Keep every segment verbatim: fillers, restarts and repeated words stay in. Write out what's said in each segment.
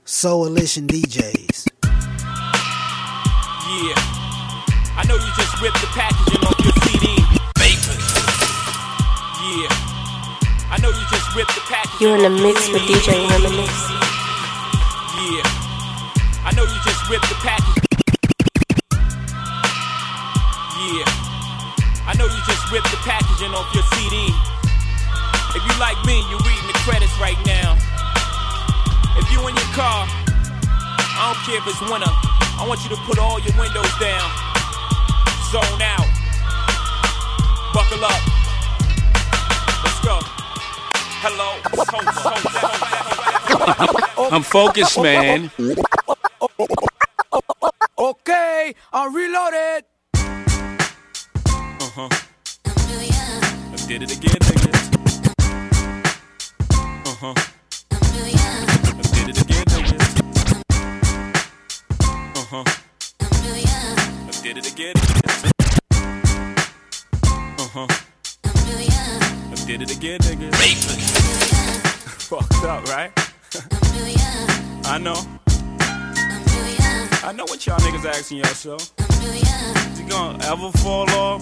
Soulalition D Js. Yeah, I know you just ripped the packaging off your C D. Vapor. Yeah, I know you just ripped the packaging. You're in the mix with D J Reminisce. Yeah, I know you just ripped the packaging. Yeah, I know you just ripped the packaging off your C D. If you like me, you're reading the credits right now. If you in your car, I don't care if it's winter, I want you to put all your windows down. Zone out. Buckle up. Let's go. Hello. I'm focused, man. Okay, I'm reloaded. Uh-huh. I did it again, niggas. Uh-huh. I did it again, niggas. Uh-huh. I did it again, niggas. Uh-huh. I did it again, niggas. Fucked up, right? I know. I know what y'all niggas asking yourself. Is it gonna ever fall off?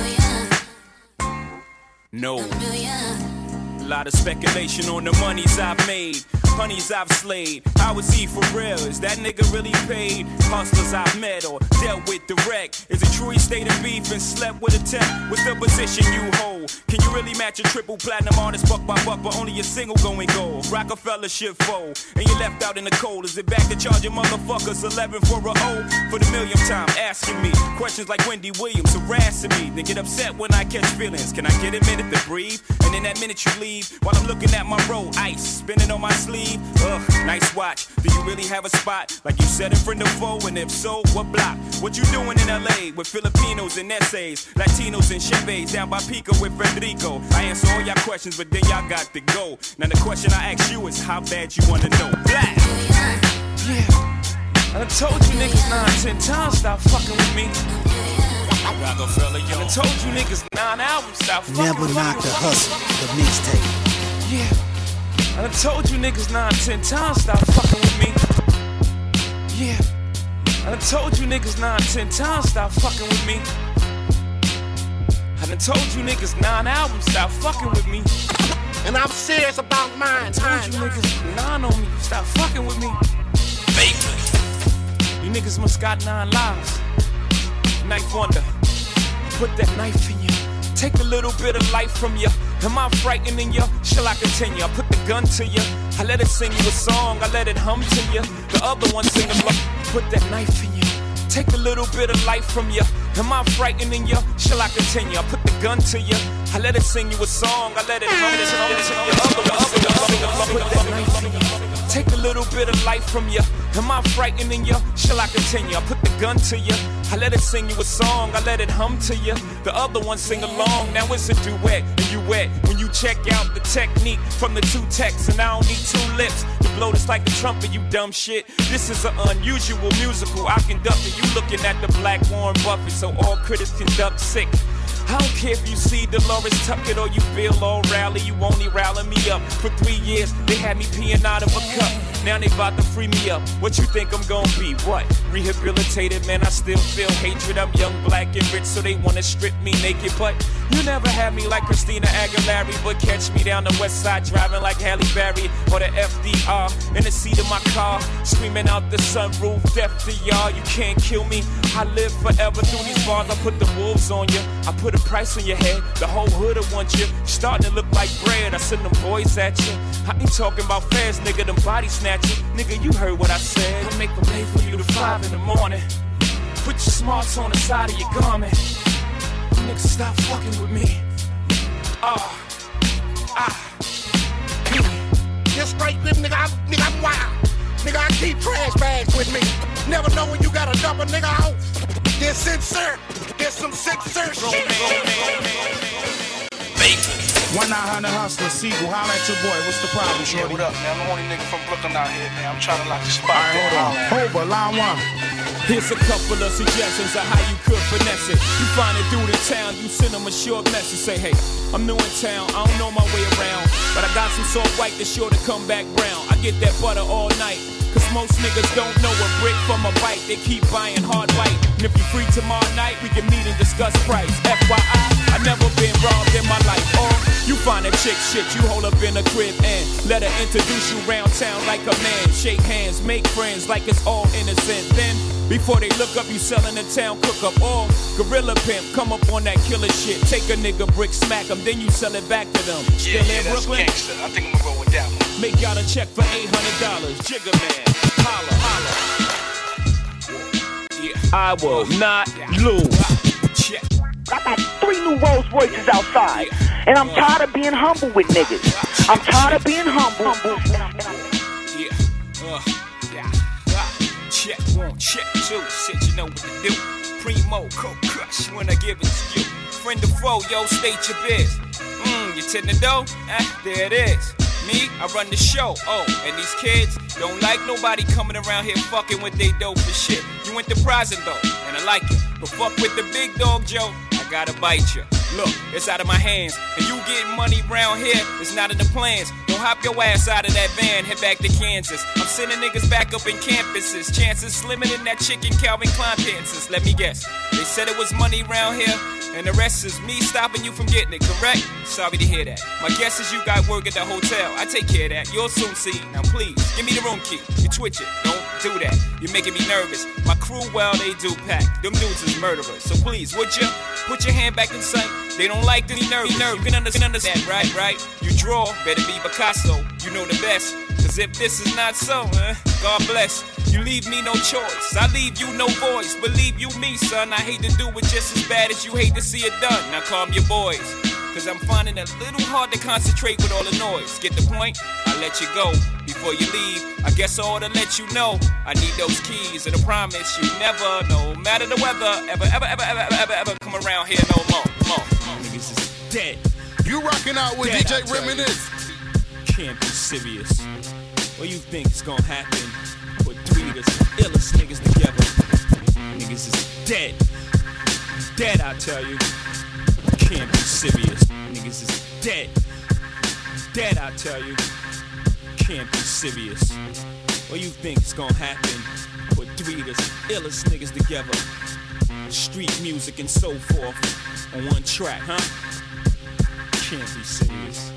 No. A lot of speculation on the monies I've made, honeys I've slayed. How is he for real? Is that nigga really paid? Hustlers I've met or dealt with direct. Is it true he stayed in beef and slept with a tech? What's the position you hold? Can you really match a triple platinum artist buck by buck, but only a single going gold? Rockefeller shit fold, and you left out in the cold. Is it back to charging motherfuckers eleven for a O? For the millionth time asking me questions like Wendy Williams harassing me. They get upset when I catch feelings. Can I get a minute to breathe? And in that minute you leave while I'm looking at my roll, ice spinning on my sleeve. Ugh, nice watch. Do you really have a spot like you said in front of foe? And if so, what block? What you doing in L A with Filipinos and essays, Latinos and Chevys down by Pico with Federico? I answer all y'all questions, but then y'all got to go. Now the question I ask you is how bad you wanna know. Black. Yeah, I done told you niggas nine, ten times stop fucking with me. Rockefeller, yo. I done told you niggas nine albums stop fucking Never with Knock me. the Hustle, the mixtape. Yeah, I done told you niggas nine, ten times stop fucking with me. Yeah, I done told you niggas nine, ten times stop fucking with me. I done told you niggas nine albums stop fucking with me. And I'm serious about mine. I told you niggas nine on me, stop fucking with me. Vapor. You niggas must got nine lives. Knife wonder, put that knife in you. Take a little bit of life from you. Am I frightening you? Shall I continue? I put the gun to you. I let it sing you a song. I let it hum to you. The other one sing along. Put that knife in you. Take a little bit of life from you. Am I frightening you? Shall I continue? I put the gun to you. I let it sing you a song. I let it hum to you. The other one sing along. Put that knife in you. Take a little bit of life from you. Am I frightening you? Shall I continue? I put the gun to you. I let it sing you a song. I let it hum to you. The other one sing along. Now it's a duet and you wet. When you check out the technique from the two texts, and I don't need two lips to blow this like a trumpet, you dumb shit. This is an unusual musical I conducted. You looking at the black Warren Buffett, so all critics conduct sick. I don't care if you see Dolores Tuckett or you feel all rally, you only rally me up. For three years, they had me peeing out of a cup. Now they about to free me up. What you think I'm gonna be? What? Rehabilitated, man, I still feel hatred. I'm young, black, and rich, so they wanna strip me naked. But you never had me like Christina Aguilera. But catch me down the west side driving like Halle Berry or the F D R in the seat of my car, screaming out the sunroof, death to y'all, you can't kill me. I live forever through these bars. I put the wolves on you. I put a price on your head. The whole hood will want you. Starting to look like bread. I send them boys at you. I ain't talking about fast, nigga, them body snatching. Nigga, you heard what I said. I make them late for you to five in the morning. Put your smarts on the side of your garment. Nigga, stop fucking with me. Ah, ah, Just straight with nigga, I'm, nigga, I'm wild. Nigga, I keep trash bags with me. Never know when you gotta dump a nigga out. This sincere, this some sincere shit. one nine hundred Hustler, Seagull, holla at your boy. What's the problem, shorty? Yeah, what up, man? I'm the only nigga from Brooklyn out here, man. I'm trying to lock the spot. All right, hold on. Over, line one. Here's a couple of suggestions of how you could finesse it. You find it through the town, you send them a short message. Say, hey, I'm new in town, I don't know my way around, but I got some soft white that's sure to come back brown. I get that butter all night, cause most niggas don't know a brick from a bite. They keep buying hard white. And if you free tomorrow night, we can meet and discuss price. F Y I, I never been robbed in my life. Or you find a chick shit, you hold up in a crib and let her introduce you round town like a man. Shake hands, make friends like it's all innocent. Then, before they look up, you sellin' the town cook up. Or gorilla pimp, come up on that killer shit. Take a nigga brick, smack him, then you sell it back to them. Still Yeah, yeah, in that's Brooklyn? gangster. I think I'm gonna go with that one. Make y'all a check for eight hundred dollars. Jigga man, holla, holla. Yeah. I will not lose. Check. I got three new Rolls Royces outside, and I'm tired of being humble with niggas. I'm tired of being humble. Yeah, uh, yeah, uh, check one, check two, shit, you know what to do. Primo, Coke Crush, when I give it to you. Friend or foe, yo, state your biz. Mmm, you tend to dough? Eh, there it is. Me, I run the show. Oh, and these kids don't like nobody coming around here fucking with they dope for shit. You enterprising though, and I like it. But fuck with the big dog, Joe, I gotta bite you. Look, it's out of my hands, and you getting money round here, it's not in the plans. Don't hop your ass out of that van, head back to Kansas. I'm sending niggas back up in campuses. Chances slimmer than that chicken Calvin Klein dances. Let me guess, they said it was money round here, and the rest is me stopping you from getting it, correct? Sorry to hear that. My guess is you got work at the hotel. I take care of that, you'll soon see. Now please, give me the room key. You twitch it, don't do that. You're making me nervous. My crew, well, they do pack. Them dudes is murderers. So please, would you put your hand back in sight? They don't like to be nervous. You can understand that, right? Right? You draw, better be Picasso. You know the best. Cause if this is not so, eh, God bless. You leave me no choice. I leave you no voice. Believe you me, son. I hate to do it just as bad as you hate to see it done. Now calm your boys. Cause I'm finding it a little hard to concentrate with all the noise. Get the point? I'll let you go before you leave. I guess I ought to let you know I need those keys, and I promise you never, no matter the weather, ever, ever, ever, ever, ever, ever, ever come around here no more. more. Niggas is dead. You rocking out with Dead, D J I tell Reminisce. you. Can't be serious. What you think is gonna happen? Put three of the illest niggas together. Niggas is dead. Dead, I tell you. Can't be serious. Niggas is dead. Dead, I tell you. Can't be serious. What you think is gonna happen? Put three of the illest niggas together. Street music and so forth on one track, huh? Can't be serious.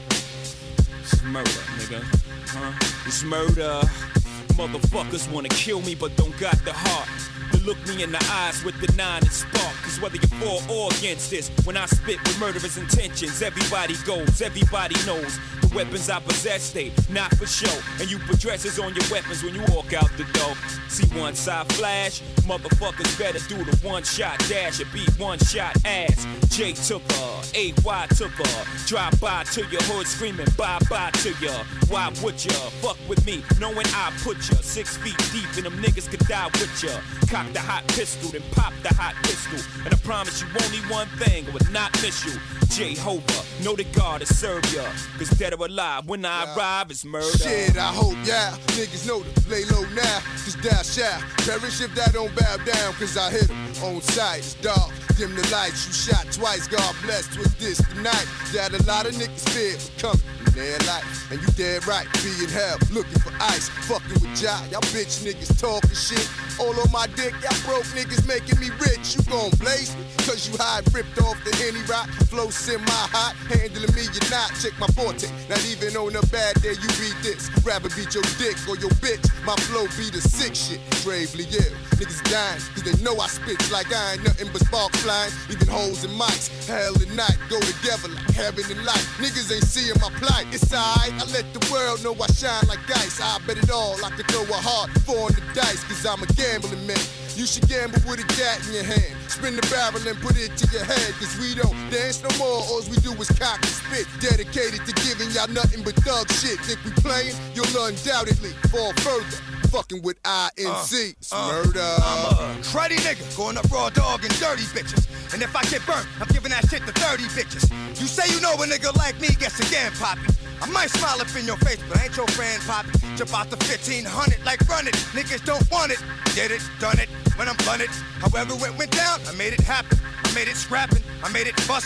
It's murder, nigga. Huh? It's murder. Motherfuckers wanna kill me but don't got the heart to look me in the eyes with the nine and spark. Cause whether you're for or against this, when I spit with murderous intentions, everybody goes, everybody knows. The weapons I possess, they not for show. And you put dresses on your weapons when you walk out the door. See one side flash, motherfuckers better do the one shot dash or beat one shot ass. J took her, A Y took her. Drive by to your hood screaming bye bye to ya. Why would ya fuck with me knowing I put ya six feet deep and them niggas could die with ya? Cock the hot pistol, then pop the hot pistol. And I promise you only one thing, I would not miss you. Jehovah, know that God has served ya. Cause dead or alive, when I yeah. arrive, it's murder. Shit, I hope, yeah, niggas know to lay low now. Cause thou shall perish if thou don't bow down. Cause I hit 'em on sight, it's dark. Dim the lights, you shot twice, God blessed with this tonight. That a lot of niggas fear for coming in their life. And you dead right, be in hell, looking for ice. Fucking with y'all, y'all bitch niggas talking shit. All on my dick, y'all broke niggas making me rich. You gon' blaze me, cause you hide ripped off the Henny Rock. Flow semi-hot, handling me, you're not. Check my forte, not even on a bad day you read this. Rather beat your dick or your bitch, my flow be the sick shit. Bravely ill, niggas dying, cause they know I spit like I ain't nothing but sparks flying. Even hoes and mics, hell and night go together like heaven and light. Niggas ain't seeing my plight, it's alright. I let the world know I shine like ice. I bet it all, I could throw a heart, four on the dice, cause I'm a gambling man. You should gamble with a gat in your hand. Spin the barrel and put it to your head. Cause we don't dance no more. All we do is cock and spit. Dedicated to giving y'all nothing but thug shit. Think we playing? You'll undoubtedly fall further. Fucking with I N C, it's uh, murder. I'm a cruddy nigga, going up raw dog and dirty bitches. And if I get burnt, I'm giving that shit to thirty bitches. You say you know a nigga like me gets again poppy. I might smile up in your face, but I ain't your friend poppy. Jump out the fifteen hundred like run it. Niggas don't want it. Did it, done it, when I'm blunted. However it went down, I made it happen. I made it scrapping, I made it bustin'.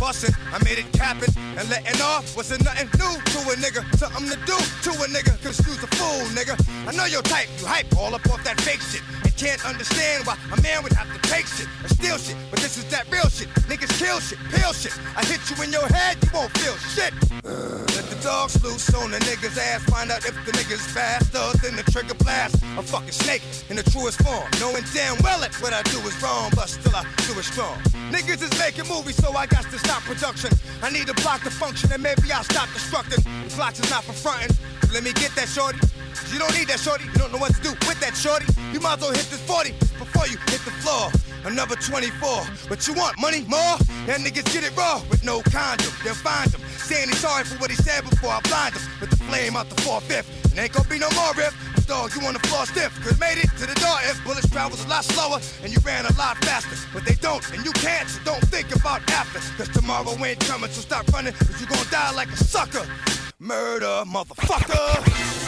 bustin', I made it capping, and letting off wasn't nothing new to a nigga. Something to do to a nigga, cause you's a fool, nigga. I know your type, you hype all up off that fake shit. And can't understand why a man would have to take shit or steal shit. But this is that real shit. Niggas kill shit, peel shit. I hit you in your head, you won't feel shit. Uh, let the dogs loose on the nigga's ass. Find out if the nigga's faster than the trigger blast. A fucking snake in the truest form. Knowing damn well that what I do is wrong, but still I do it strong. Niggas is making movies, so I got to stop production. I need to block the function, and maybe I'll stop destructing. The blocks is not for frontin'. Let me get that shorty. You don't need that shorty. You don't know what to do with that shorty. You might as well hit this forty before you hit the floor. Another twenty-four. What you want, money, more? That niggas get it raw with no condom. They'll find him, saying he's sorry for what he said before I blind him. With the flame out the four-fifth. And ain't gonna be no more riff. Dog, you on the floor stiff. Cause made it to the door if bullets travels a lot slower and you ran a lot faster. But they don't, and you can't, so don't think about after. Cause tomorrow ain't coming, so stop running, cause you gon' die like a sucker. Murder, motherfucker.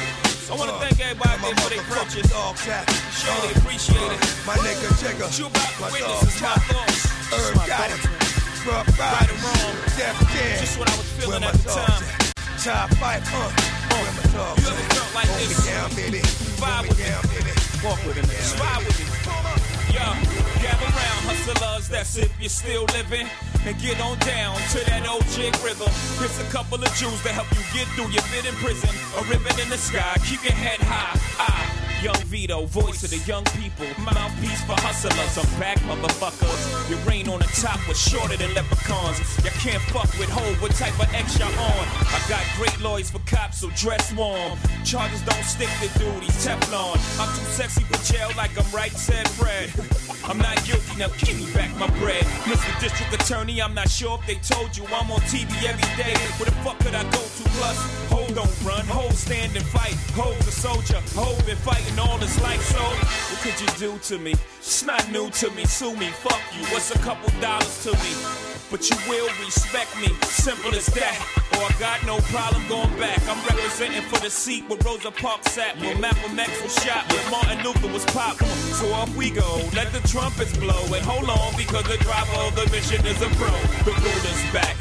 I want to thank everybody there for their purchase. Dog cat. Really appreciate it. My nigga Jigga. What you about to witness is my thoughts. Herb got it. Rough right or wrong. Def Jam. Just what I was feeling at the time. Top five, uh. Where my dogs You ever felt like this? Down, baby. Vibe with me. Down, baby. Walk with it, man. Ride with me. Yo, gather round, hustlers, that's if you're still living. And get on down to that old jig rhythm. Here's a couple of Jews to help you get through your bit in prison. A ribbon in the sky, keep your head high. I, Young Vito, voice of the young people. Mouthpiece for hustlers, I'm back, motherfuckers. Your reign on the top was shorter than leprechauns. You can't fuck with hoe, what type of X y'all on? I got great lawyers for cops, so dress warm. Charges don't stick to duties, Teflon. I'm too sexy for jail like I'm right, said Fred. I'm not guilty, now give me back my bread. Mister District Attorney, I'm not sure if they told you I'm on T V every day. Where the fuck could I go to? Plus, ho don't run, ho stand and fight. Ho's a soldier, ho been fighting all his life. So, what could you do to me? It's not new to me, sue me, fuck you. What's a couple dollars to me? But you will respect me, simple as that. Or I got no problem going back. I'm representing for the seat where Rosa Parks sat, where Malcolm X was shot, where Martin Luther was popped. So off we go, let the trumpets blow. And hold on, because the driver of the mission is a pro. The ruler's back.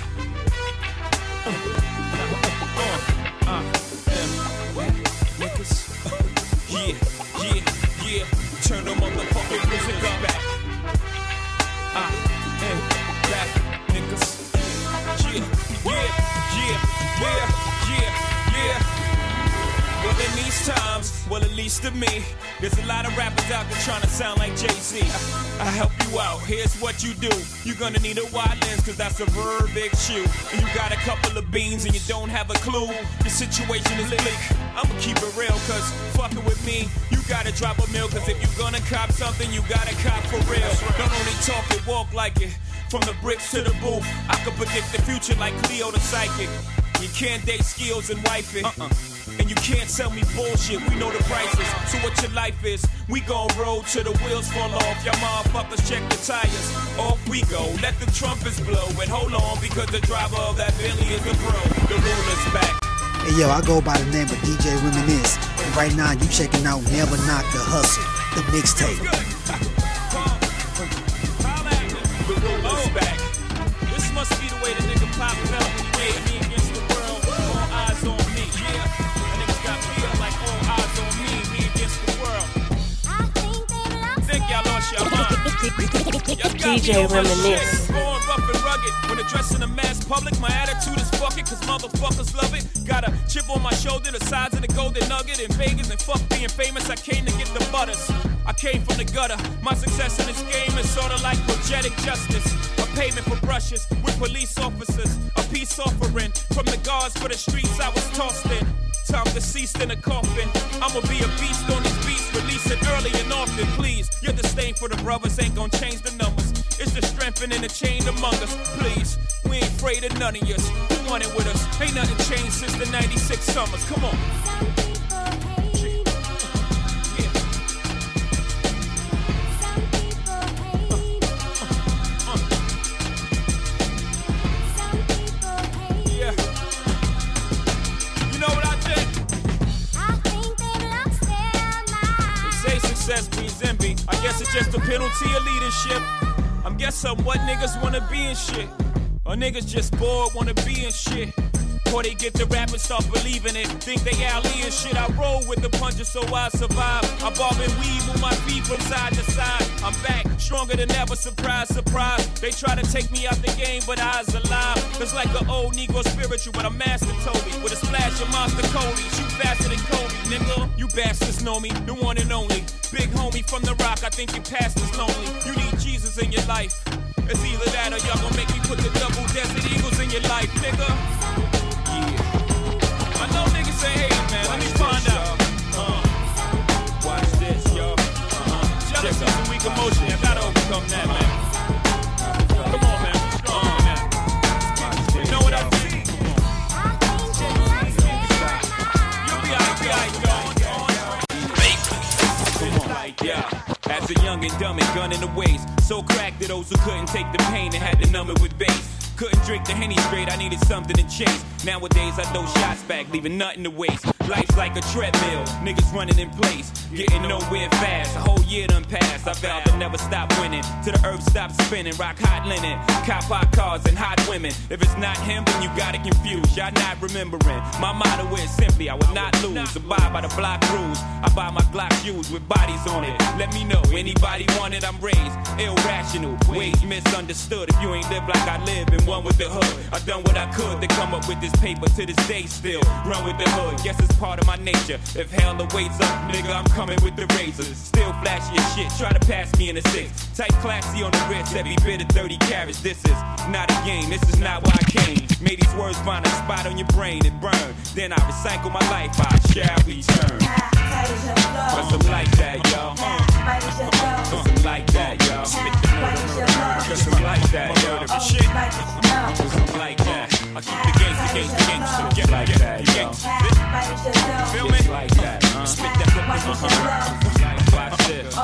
Uh, uh, uh, niggas. Yeah, yeah, yeah. Turn the motherfucking music up back. Uh, and back, niggas. Yeah, yeah, yeah, yeah, yeah, yeah. Well, in these times, well, at least to me, there's a lot of rappers out there trying to sound like Jay-Z. I, I help you out, here's what you do. You're gonna need a wide lens, cause that's a very big shoe. And you got a couple of beans and you don't have a clue. The situation is bleak. I'ma keep it real, cause fucking with me, you gotta drop a mill. Cause if you're gonna cop something, you gotta cop for real. Don't only talk it, walk like it. From the bricks to the booth, I can predict the future like Cleo the psychic. You can't date skills and wife it. Uh-uh. And you can't sell me bullshit, we know the prices. So what your life is, we gon' roll till the wheels fall off. Y'all motherfuckers check the tires. Off we go, let the trumpets blow. And hold on, because the driver of that Bentley is the pro. The ruler's back. Hey yo, I go by the name of D J Reminisce. And right now you checking out Never Knock the Hustle, the mixtape. The ruler's back. This must be the way the nigga Pop felt when he made me against the world. All eyes on me, yeah. That niggas got feel like all eyes on me, me against the world. I think y'all lost your mind. D J Reminisce. Born rough and rugged. When addressing the mass public, my attitude is fuck it, cause motherfuckers love it. Got a chip on my shoulder, the size of the golden nugget. In Vegas and fuck being famous, I came to get the butters. I came from the gutter. My success in this game is sorta like progetic justice. A payment for brushes with police officers. A peace offering from the guards for the streets I was tossed in. Time deceased in a coffin. I'ma be a beast on these beats. Release it early and often, please. Your disdain for the brothers ain't gon' change the numbers. It's the strengthening the chain among us, please. We ain't afraid of none of yous. Who want it with us? Ain't nothing changed since the ninety-six summers. Come on. Success breeds envy. I guess it's just a penalty of leadership. I'm guessing what niggas wanna be and shit. Or niggas just bored, wanna be in shit. Or they get the rap and start believing it. Think they Ali and shit. I roll with the punches so I survive. I bob and weave, move my feet from side to side. I'm back, stronger than ever, surprise, surprise. They try to take me out the game, but I's alive. It's like an old Negro spiritual, but I'm Master Toby. With a splash of Monster Cody. Shoot faster than Kobe, nigga. You bastards know me, the one and only. Big homie from the rock, I think your past is lonely. You need Jesus in your life. It's either that or y'all gon' make me put the double Desert Eagles in your life, nigga. I know niggas say, hey man, let me find out. Uh, watch this, yo. Uh-huh. Jealousy is a weak emotion. I gotta overcome that, man. Come on, man. Uh, you know what I see? You'll be alright, be alright, yo. Come on, like, yeah. As a young and dumb and gun in the waist. So cracked that those who couldn't take the pain and had to numb it with bass. Couldn't drink the Henny straight, I needed something to chase. Nowadays I throw shots back, leaving nothing to waste. Life's like a treadmill, niggas running in place, getting nowhere fast. A whole year done passed, I vowed to never stop winning. Till the earth stops spinning, rock hot linen, cop hot cars and hot women. If it's not him, then you got it confused, y'all not remembering. My motto is simply, I will not lose. Abide by the block rules, I buy my Glock shoes with bodies on it. Let me know, anybody want it, I'm raised irrational, ways misunderstood. If you ain't live like I live and one with the hood, I done what I could to come up with this paper to this day still. Run with the hood, guess it's part of my nature. If hell awaits up, nigga, I'm coming with the razors. Still flashy as shit, try to pass me in a six. Type classy on the wrist, every bit of thirty carats. This is not a game, this is not why I came. Made these words find a spot on your brain and burn. Then I recycle my life, I shall return. Cause I'm like that, y'all. Cause I'm like that, y'all. Cause I'm like that, y'all. Shit. Cause I'm like that. I keep the gangsta, gangsta, gangsta. Get like that, y'all. Feel me? Like that. Spit that. Watch this.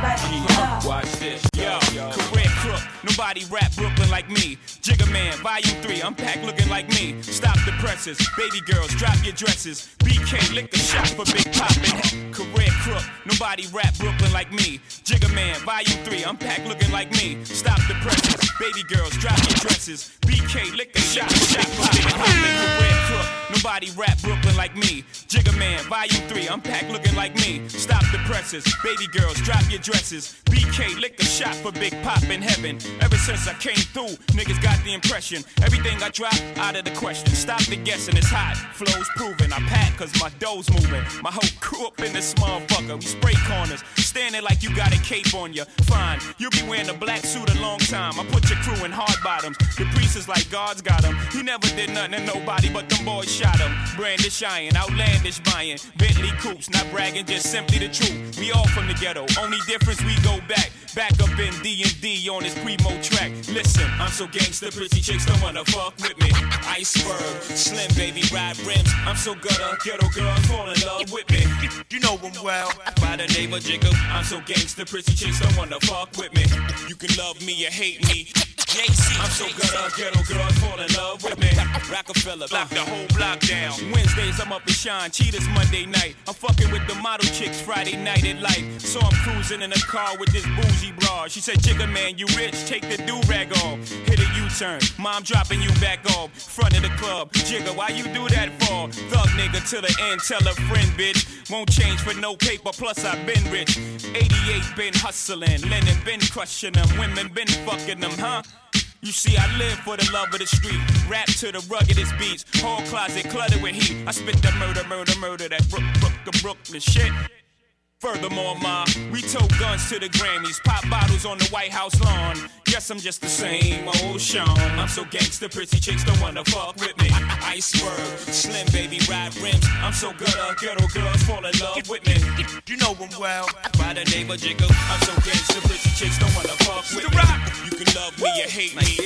Watch this. Yo, career crook. Nobody rap Brooklyn like me. Jigga Man, Volume three. I'm packed looking like me. Stop the presses. Baby girls, drop your dresses. B K, lick a shot for Big Poppin'. Career crook. Nobody rap Brooklyn like me. Jigga Man, Volume three. I'm packed looking like me. Stop the presses. Baby girls, drop your dresses. B K, lick a shot, shot for Big Poppin'. Career crook. Nobody rap Brooklyn like me. Jigga Man, Volume three. I'm packed looking like me. Stop the presses. Baby girls, drop your dresses. B K, lick a shot for Big Pop in heaven. Ever since I came through, niggas got the impression everything I drop out of the question. Stop the guessing, it's hot, flow's proven. I pack cause my dough's moving. My whole crew up in this motherfucker. We spray corners, standing like you got a cape on you. Fine, you'll be wearing a black suit a long time. I put your crew in hard bottoms. The priest is like God's got him. He never did nothing to nobody, but them boys shot him. Brandish iron, outlandish buying. Bentley coupes, not bragging, just simply the truth. We all from the ghetto, only difference we go back. Back up in D and D on this primo track. Listen, I'm so gangsta, pretty chicks don't wanna fuck with me. Iceberg, slim baby, ride rims. I'm so gutter, ghetto girls fall in love with me. You know him well. By the name of Jigga, I'm so gangsta, pretty chicks don't wanna fuck with me. You can love me or hate me. I'm so gutter, ghetto girls fall in love with me. Rockefeller, block the whole block down. Wednesdays I'm up and shine, cheetahs Monday night. I'm fucking with the model chicks Friday night at light. So I'm cruising in a car with this bougie broad. She said, Jigga Man, you rich, take the do-rag off. Hit a U-turn, mom dropping you back off. Front of the club, Jigga, why you do that for? Thug nigga to the end, tell a friend, bitch. Won't change for no paper, plus I been rich. eighty-eight been hustling, Lennon been crushing them. Women been fucking them, huh? You see, I live for the love of the street. Rap to the ruggedest beats. Whole closet cluttered with heat. I spit that murder, murder, murder, that Brook, Brook, Brooklyn shit. Furthermore, ma, we tote guns to the Grammys, pop bottles on the White House lawn. Guess I'm just the same old Sean. I'm so gangsta, pretty chicks don't wanna fuck with me. Iceberg, slim baby, ride rims. I'm so gutter, ghetto girls fall in love with me. You know him well. By the name of Jigga, I'm so gangsta, pretty chicks don't wanna fuck with me. You can love me or hate me.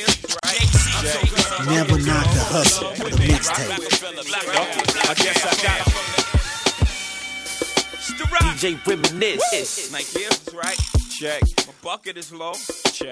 I'm so gutter, Never Knock the Hustle, the mixtape. I guess I got it. D J Reminisce. Like, yeah, that's right. Check. My bucket is low. Check. My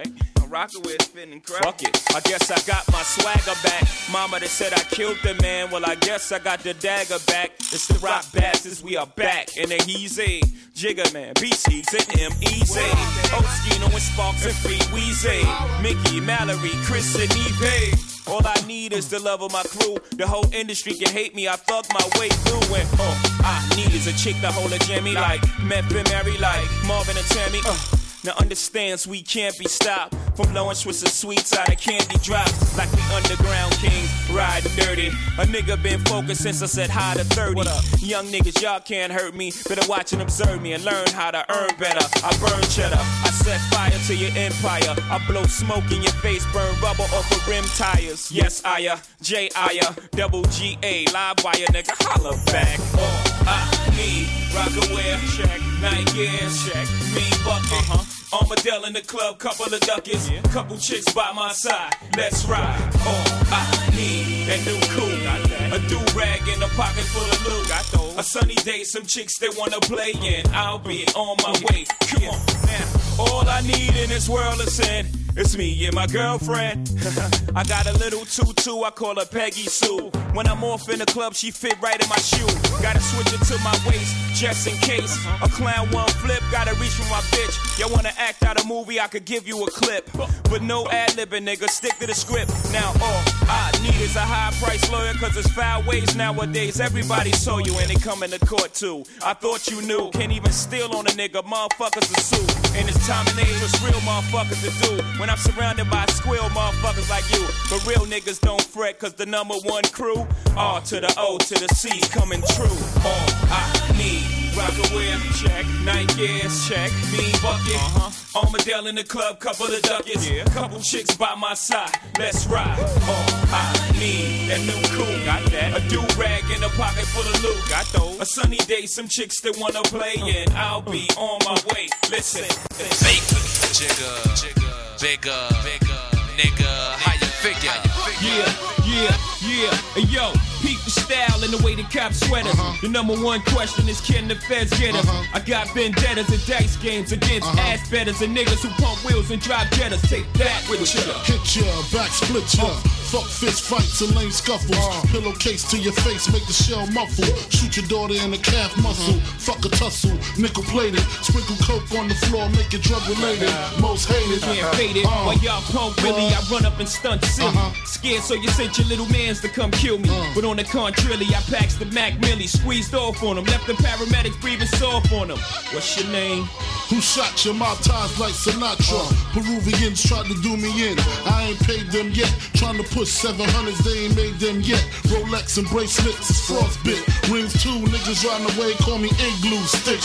Rockaway spinning crap. Fuck it, I guess I got my swagger back. Mama that said I killed the man, well I guess I got the dagger back. It's the Rock Bastards, we are back. And the Heezy, Jigga Man, B C to M E Z. Oskino and Sparks and Free Weezy. Mickey, Mallory, Chris and Eve. All I need is the love of my crew. The whole industry can hate me, I thug my way through. And all I need is a chick to hold a jammy like Meth and Mary like Marvin and Tammy. Uh, now understands we can't be stopped from blowing Swiss and sweets out of candy drops. Like the underground kings, riding dirty. A nigga been focused since I said hi to thirty. Young niggas, y'all can't hurt me. Better watch and observe me and learn how to earn better. I burn cheddar, I set fire to your empire. I blow smoke in your face, burn rubber off of rim tires. Yes, Aya, J Aya, double G A, live wire, nigga, holla back. All I need, Rockaway, check, night gear, check, me bucket, uh-huh. Armadale in the club, couple of duckies, yeah. Couple chicks by my side, let's ride. All I need, that new cool, a do-rag in a pocket full of loot. Got those. A sunny day, some chicks they wanna play in, I'll be on my way. Come on, now, all I need in this world is sin. It's me and my girlfriend. I got a little tutu, I call her Peggy Sue. When I'm off in the club, she fit right in my shoe. Gotta switch it to my waist, just in case. A clown one flip, gotta reach for my bitch. Y'all wanna act out a movie, I could give you a clip. But no ad-libbing, nigga, stick to the script. Now all I need is a high-priced lawyer, cause it's foul ways nowadays. Everybody saw you and they coming to court too. I thought you knew, can't even steal on a nigga, motherfuckers are sue. And it's time and age, what's real motherfuckers to do. When I'm surrounded by squill motherfuckers like you. But real niggas don't fret, cause the number one crew, R to the O to the C coming true. All I need, Rockaway, check, night gears, check, mean bucket, uh-huh. Armadale in the club, couple of ducats, yeah. Couple chicks by my side, let's ride. All I need, that new cool, got that. A do-rag in a pocket full of loot, got those. A sunny day, some chicks that wanna play, and I'll be on my way. Listen, Vapor, jigger, jigger. Bigger, bigger, nigga, how you figure? Yeah, yeah, yeah, hey yo, peep the style and the way the cops sweat us. Uh-huh. The number one question is can the feds get us? Uh-huh. I got vendettas and dice games against uh-huh. ass betters and niggas who pump wheels and drive jettas. Take that with ya. Hit ya, back split ya. Uh. Fuck fist fights and lame scuffles. Uh. Pillowcase to your face, make the shell muffle. Shoot your daughter in the calf muscle. Uh-huh. Fuck a tussle, nickel plated. Sprinkle coke on the floor, make it drug related. Uh-huh. Most hated. Can't fade it. Uh. While y'all pump Willie, uh. I run up and stunt silly. Uh-huh. Scared so you sent your little mans to come kill me. Uh. But on the contrary, I packed the Mac Millie, squeezed off on them, left the paramedics breathing soft on them. What's your name? Who shot your mouth ties like Sinatra? Uh. Peruvians tried to do me in. I ain't paid them yet. Trying to push seven hundreds, they ain't made them yet. Rolex and bracelets is frostbit. Rings too, niggas riding away, call me igloo stick.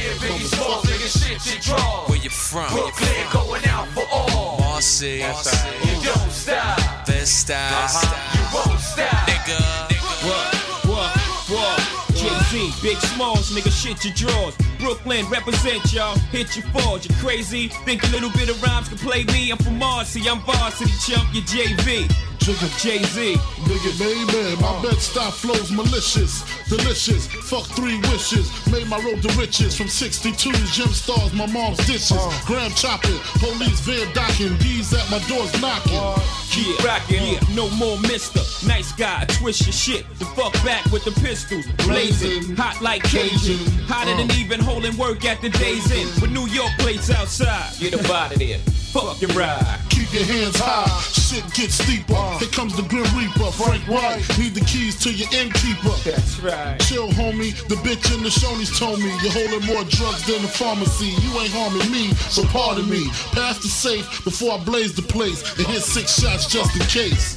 Where you from? Brooklyn, going out for all. Marcy, you don't stop. Best style, uh-huh. You won't stop. Nigga, nigga. What, what, what? Jay-Z, Big Smalls, nigga, shit your drawers. Brooklyn, represent y'all, hit your falls, you crazy? Think a little bit of rhymes can play me? I'm from Marcy, I'm varsity chump, you J V. Jay-Z, nigga, baby, my uh. Bed-Stuy flows malicious, delicious. Fuck three wishes, made my road to riches. From sixty-twos, gym stars, my mom's dishes. Uh. Graham chopping, police van docking, D's at my doors knocking. Uh. Yeah, rockin', yeah, no more mister. Nice guy, twist your shit. The fuck back with the pistols, blazing, hot like Cajun, hotter uh. than even holding work at the day's end. With New York plates outside, get up out of there. Fuck your ride. Keep your hands high, shit gets steeper. Uh. Here comes the Grim Reaper, Frank White. Need the keys to your innkeeper. That's right. Chill, homie. The bitch in the Shoney's told me you're holding more drugs than the pharmacy. You ain't harming me, so pardon me. Pass the safe before I blaze the place and hit six shots just in case.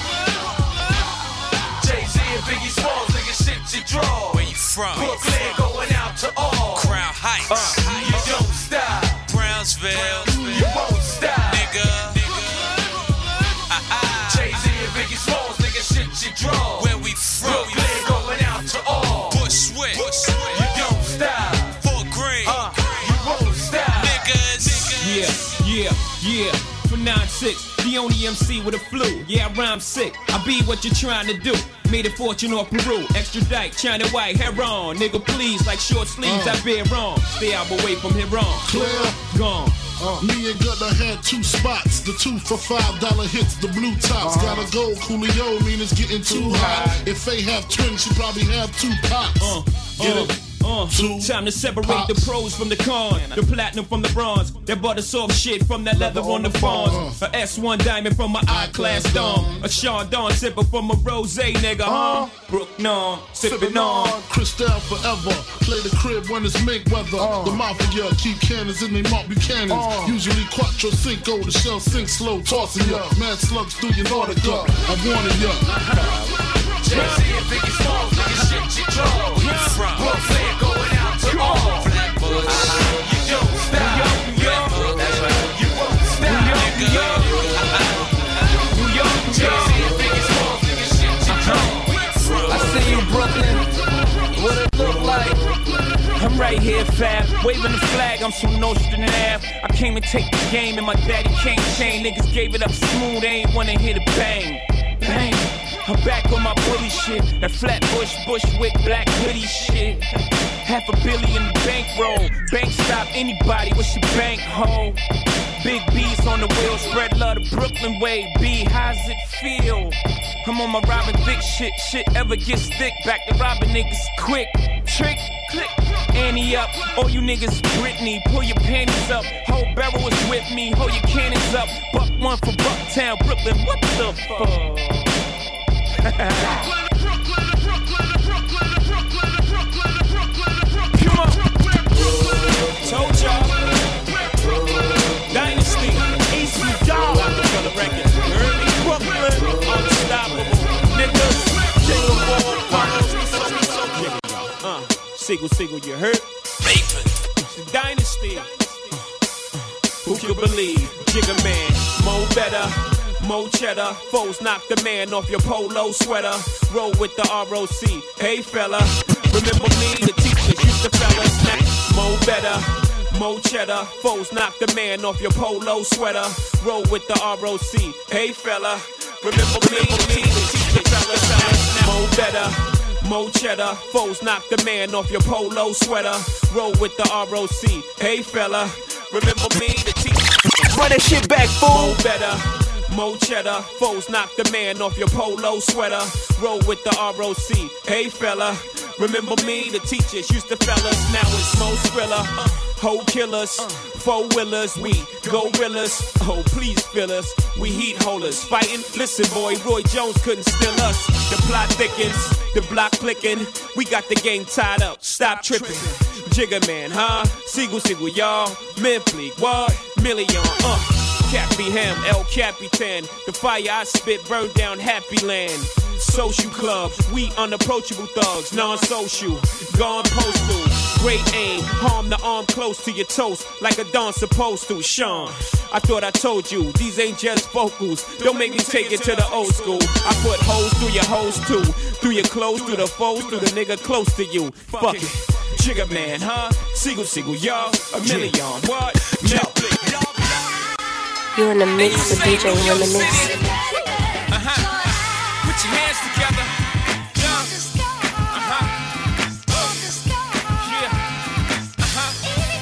Jay-Z and Biggie Smalls, nigga, shit you draw. Where you from? Brooklyn, going out to all. Crown Heights. Uh, you don't stop. Brownsville. You won't stop. Nigga. Jay-Z and Biggie Smalls, nigga, shit you draw. Where we from? Brooklyn, going out to all. Bushwick. You don't stop. Fort Greene. Uh, you won't stop. Niggas. Yeah, yeah, yeah. For nine six, the only M C with a flu. Yeah, I rhyme sick. I be what you're trying to do. Made a fortune off Peru. Extradite, China white, hair on. Nigga, please, like short sleeves, uh. I bear wrong. Stay out away from here on. Clear. Gone. Uh, me and Gutter had two spots. The two for five dollar hits, the blue tops. Uh-huh. Gotta go, Coolio, mean it's getting too hot. If they have twins, she probably have two pops. Uh, Get uh. it? Uh, time to separate pops. The pros from the cons, the platinum from the bronze, that butter soft shit from that leather on the fawns. A S one diamond from my I-class dome, a Sean Dawn sipper from a rose nigga, huh? Brook non, sippin' on. Cristal forever, play the crib when it's mink weather. Uh. The mafia keep cannons in they Mark Buchanans. Uh. Usually Quattro Cinco, the shell sink slow, tossing ya. Mad slugs through your Nautica, I'm warning ya. Jay-Z and Biggie Smalls, nigga shit you draw. Where you from? Brooklyn, going out to all. Flatbush, you don't stop. New York, that's right. You won't stop. New York, New York, Jay-Z and Biggie Smalls, nigga shit you draw. Where you from? I see you, Brooklyn. What it look like? I'm right here, fab, waving the flag. I'm from Nostrand Ave. I came to take the game, and my daddy can't chain. Niggas gave it up smooth, they ain't wanna hear the bang, bang. I'm back on my bully shit, that Flatbush, Bushwick, black hoodie shit. Half a billion bankroll, bank stop anybody, what's your bank hoe? Big B's on the wheel, spread love the Brooklyn way. B, how's it feel? I'm on my Robin Thicke shit, shit ever gets thick. Back to robbing niggas quick, trick, click. Annie up, all you niggas Britney, pull your panties up. Whole barrel is with me, hold your cannons up. Buck one for Bucktown, Brooklyn, what the fuck? Come on. Told y'all. Dynasty. Easy dog. Rockefeller Records. Early Brooklyn. Unstoppable. Niggas. Jingle ball. Uh, Sigel, Sigel, you heard? Vapor. Dynasty. Who could believe? Jigga Man. Mo better. Mo cheddar, foes knock the man off your polo sweater. Roll with the R O C, hey fella. Remember me, the teachers used to fellas. Mo better, Mo cheddar, foes knock the man off your polo sweater. Roll with the R O C, hey fella. Remember me, the teachers used to fellas. Mo better, Mo cheddar, foes knock the man off your polo sweater. Roll with the R O C, hey fella. Remember me, the teachers. Run that shit back, fool. Mo better. Mo cheddar, foes knock the man off your polo sweater. Roll with the R O C, hey fella. Remember me, the teachers used to fellas. Now it's Mo Skrilla, uh, hoe killers, four willers, we gorillas. Oh please fill us, we heat holders. Fighting, listen boy, Roy Jones couldn't steal us. The plot thickens, the block clicking. We got the game tied up, stop tripping. Jigga Man, huh? Sigel, Sigel, y'all. Memphis, what? Million, uh. Cappy Ham, El Capitan. The fire I spit burn down Happy Land. Social club, we unapproachable thugs, non-social, gone postal. Great aim, harm the arm close to your toast, like a Don supposed to. Sean, I thought I told you, these ain't just vocals. Don't make me take it to the old school. I put hoes through your hoes too, through your clothes, through the foes, through the nigga close to you. Fuck it, Jigga Man, huh? Sigel, Sigel, y'all, a million, what? Netflix. You're in the mix with D J Reminisce. Uh-huh. Put your hands together. Yeah. Uh-huh. Oh. Yeah. Uh-huh.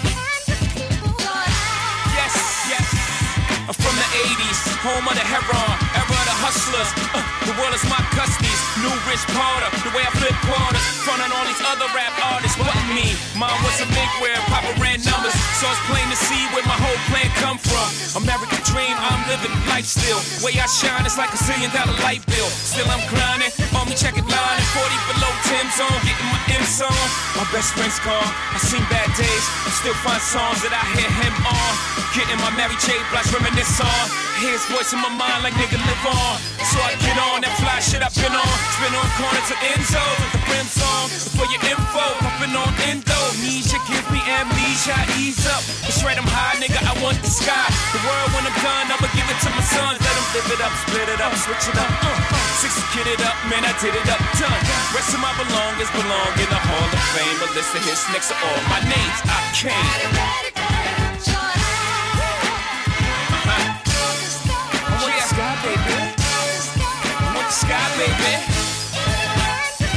Yes, yes. I'm from the eighties, home of the heron, era of the hustlers. Uh, the world is my custodies. New Rich Porter, the way I flip quarters. Front on all these other rap artists, but me. Mom was a big where Papa ran numbers, so it's plain to see where my whole plan come from. American dream, I'm living life still. Way I shine, it's like a zillion dollar light bill. Still I'm grinding, on me checking line and forty below Tim's on, getting my M's on. My best friend's gone, I seen bad days, I still find songs that I hear him on. Getting my Mary J. Blige reminisce on. Hear his voice in my mind like nigga live on. So I get on that fly shit I've been on. Spin on corner to Enzo with the brim song. For your info, puffin' on Endo. Amnesia gives me amnesia, ease up. It's right, I'm high, nigga, I want the sky. The world when I'm done, I'ma give it to my sons. Let them live it up, split it up, switch it up. Uh, six kid it up, man, I did it up, done. Rest of my belongings belong in the Hall of Fame. A list of hits next to all my names, I came. Sky, baby. I want the sky, baby.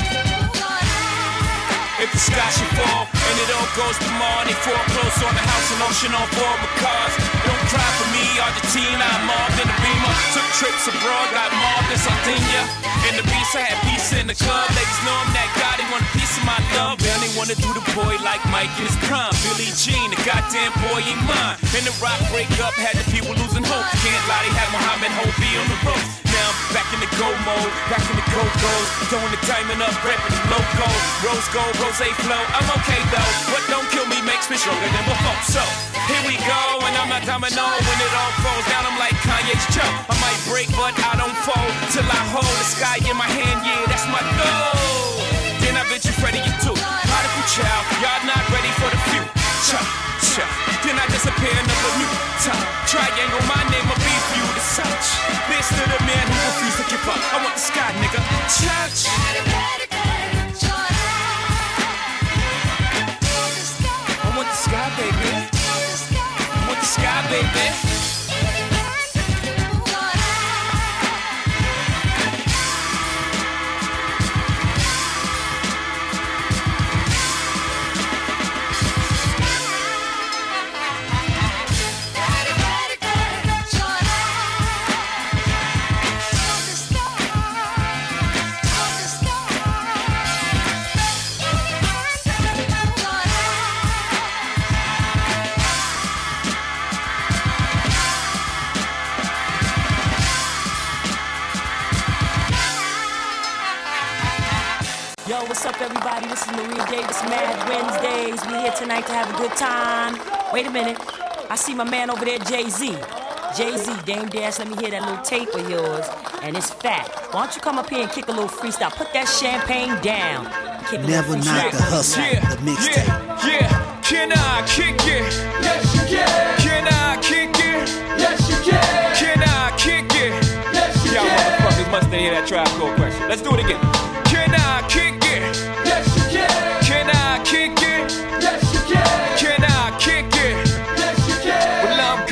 If the sky should fall and it all goes to Mar, they fall close on the house an ocean on four cars. Don't cry for me, Argentina. I'm mobbed in the Beamer. Took trips abroad, got mobbed in Sardinia. In the beast, I had pizza in the club. Ladies know I'm that guy, they want a piece of my love. Then they wanna do the boy like Mike in his prime. Billie Jean, the goddamn boy ain't mine. In the rock breakup, had the people losing hope. Can't lie, they had Muhammad Hobi on the ropes. Now I'm back in the go mode, back in the go-go's. Throwing the diamond up, repping the logo. Rose gold, rose flow, I'm okay though. What don't kill me makes me stronger than before. So, here we go, and I'm not domino. When it all falls down, I'm like Kanye's Joe. I might break, but I don't fold. Till I hold the sky in my hand, yeah, that's my goal. Then I bet you Freddie, you too. Prodigal child, y'all not ready for the future. Then I disappear another new time. Triangle, my name will be for you to search. This to the man who refused to give up. I want the sky, nigga. Church. I want the sky, baby. I want the sky, baby. What's up, everybody? This is Maria Davis, Mad Wednesdays. We here tonight to have a good time. Wait a minute. I see my man over there, Jay-Z. Jay-Z, Dame Dash, let me hear that little tape of yours. And it's fat. Why don't you come up here and kick a little freestyle? Put that champagne down. Kick a Never Knock the Hustle, yeah, the mixtape. Yeah, yeah. Can I kick it? Yes, you can. Can I kick it? Yes, you can. Can I kick it? Yes, you Y'all can. motherfuckers must hear that Tribe Called Quest. Let's do it again. Can I kick it? Yes, you can. Can I kick it? Yes, you can. Can I kick it? Yes, you can. Well, I'm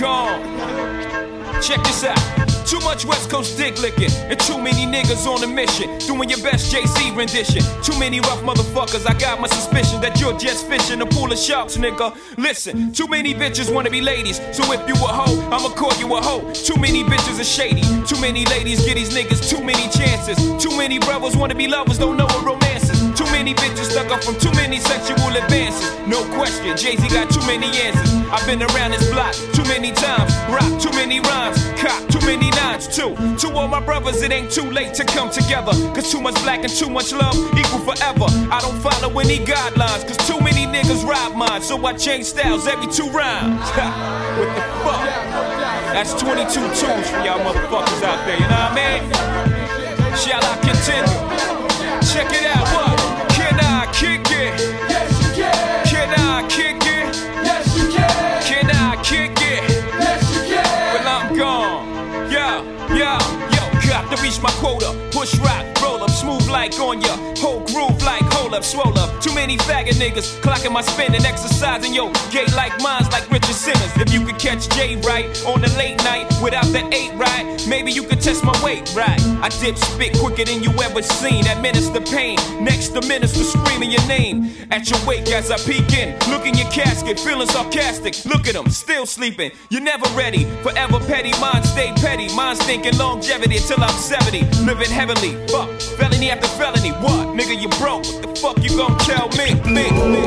gone. Check this out. Too much West Coast dick licking, and too many niggas on a mission, doing your best Jay-Z rendition. Too many rough motherfuckers, I got my suspicion that you're just fishing a pool of sharks, nigga. Listen, too many bitches wanna be ladies, so if you a hoe, I'ma call you a hoe. Too many bitches are shady, too many ladies get these niggas too many chances. Too many brothers wanna be lovers, don't know what romance is. Too many bitches stuck up from too many sexual advances. No question, Jay-Z got too many answers. I've been around this block too many times, rock too many rhymes, cop too many nines too. To all my brothers, it ain't too late to come together. Cause too much black and too much love equal forever. I don't follow any guidelines, cause too many niggas rob mine. So I change styles every two rhymes. What the fuck? That's twenty-two tunes for y'all motherfuckers out there, you know what I mean? Shall I continue? Check it out, what? Can I kick it? Yes, you can. Can I kick it? Yes, you can. Can I kick it? Yes, you can. Well, I'm gone. Yo, yo, yo, got to reach my quota. Push rock, roll up, smooth like on ya. Whole groove like hold up, swole up. Too many faggot niggas clocking my spin and exercising. Yo, gay like minds like Richard Simmons. If you could catch Jay right on the late night without the eight right, maybe you could test my weight right. I dip spit quicker than you ever seen. Administer pain next to minister screaming your name at your wake as I peek in. Look in your casket, feeling sarcastic. Look at them, still sleeping. You're never ready, forever petty. Mine stay petty. Mine's thinking longevity till I'm seventy. Living heavenly, fuck, felony after felony. What, nigga, you broke? What the fuck you gon' tell me? Me, me.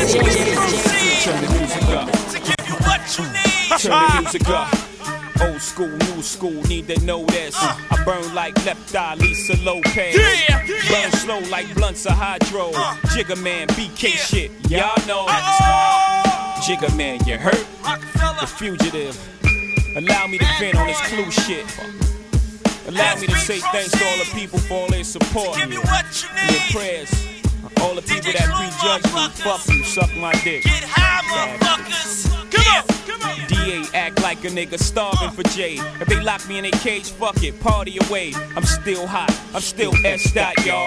Turn the music up. To give you what you need. Turn the music up. Old school, new school, need to know this. Uh, I burn like left eye, Lisa Lopez. Yeah, yeah. Burn slow like blunts of hydro. Uh, Jigga Man, B K yeah. shit, y'all know. Oh. Jigga Man, you hurt? The fugitive. Allow me to vent on this clue shit. Allow me to say thanks to all the people for all their support and their prayers. All the people that prejudge me, fuck you, suck my dick. Get high, motherfuckers. Come on, come on. D A act like a nigga starving for Jay. If they lock me in a cage, fuck it, party away. I'm still hot, I'm still S dot, y'all.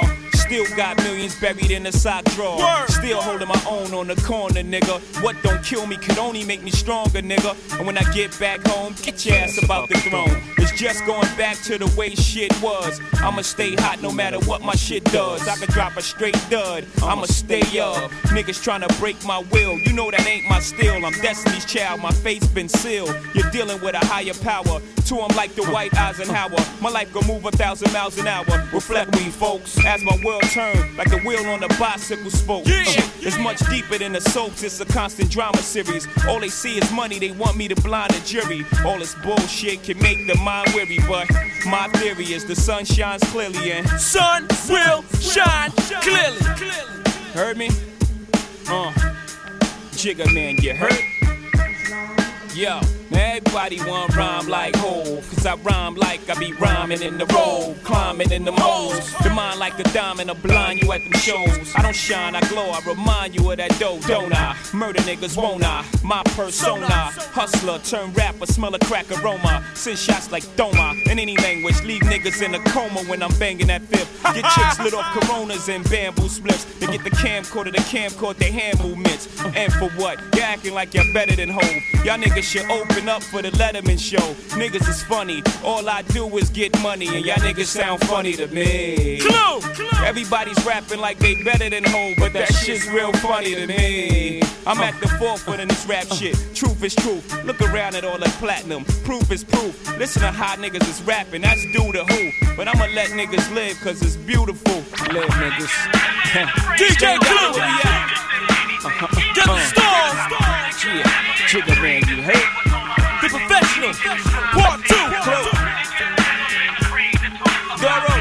Still got millions buried in a sock drawer. Word. Still holding my own on the corner, nigga. What don't kill me could only make me stronger, nigga. And when I get back home, get your ass about the throne. It's just going back to the way shit was. I'ma stay hot no matter what my shit does. I could drop a straight dud, I'ma stay up. Niggas tryna break my will, you know that ain't my still. I'm Destiny's child, my fate's been sealed. You're dealing with a higher power. To them like the white Eisenhower. My life gon' move a thousand miles an hour. Reflect me, folks, as my world turn like the wheel on a bicycle spoke. Yeah, uh, it's much deeper than the soaps, it's a constant drama series. All they see is money, they want me to blind the jury. All this bullshit can make the mind weary, but my theory is the sun shines clearly and sun will shine clearly. Heard me? Uh, Jigga man, you hurt? Yo, everybody want rhyme like Hov, cause I rhyme like I be rhyming in the road, climbing in the moles. The mind like the diamond, I blind you at them shows. I don't shine, I glow, I remind you of that dough, don't I? Murder niggas, won't I? My persona, hustler, turn rapper, smell a crack aroma. Send shots like Doma, in any language, leave niggas in a coma when I'm banging that fifth. Get chicks lit off Coronas and bamboo spliffs. They get the camcorder, the camcord, they hand movements. And for what? You're acting like you're better than Hov. Y'all niggas should open up for the Letterman show. Niggas is funny, all I do is get money, and y'all niggas sound funny to me. Clue, clue. Everybody's rapping like they better than Hov, but that shit's real funny to me. I'm at the forefront in this rap shit. Truth is truth. Look around at all that platinum. Proof is proof. Listen to how niggas is rapping. That's due to who. But I'ma let niggas live, cause it's beautiful. Live, niggas. D J Clue. Get the stars. Yeah, Jigga man, you hate. The professional. Part two. Doro.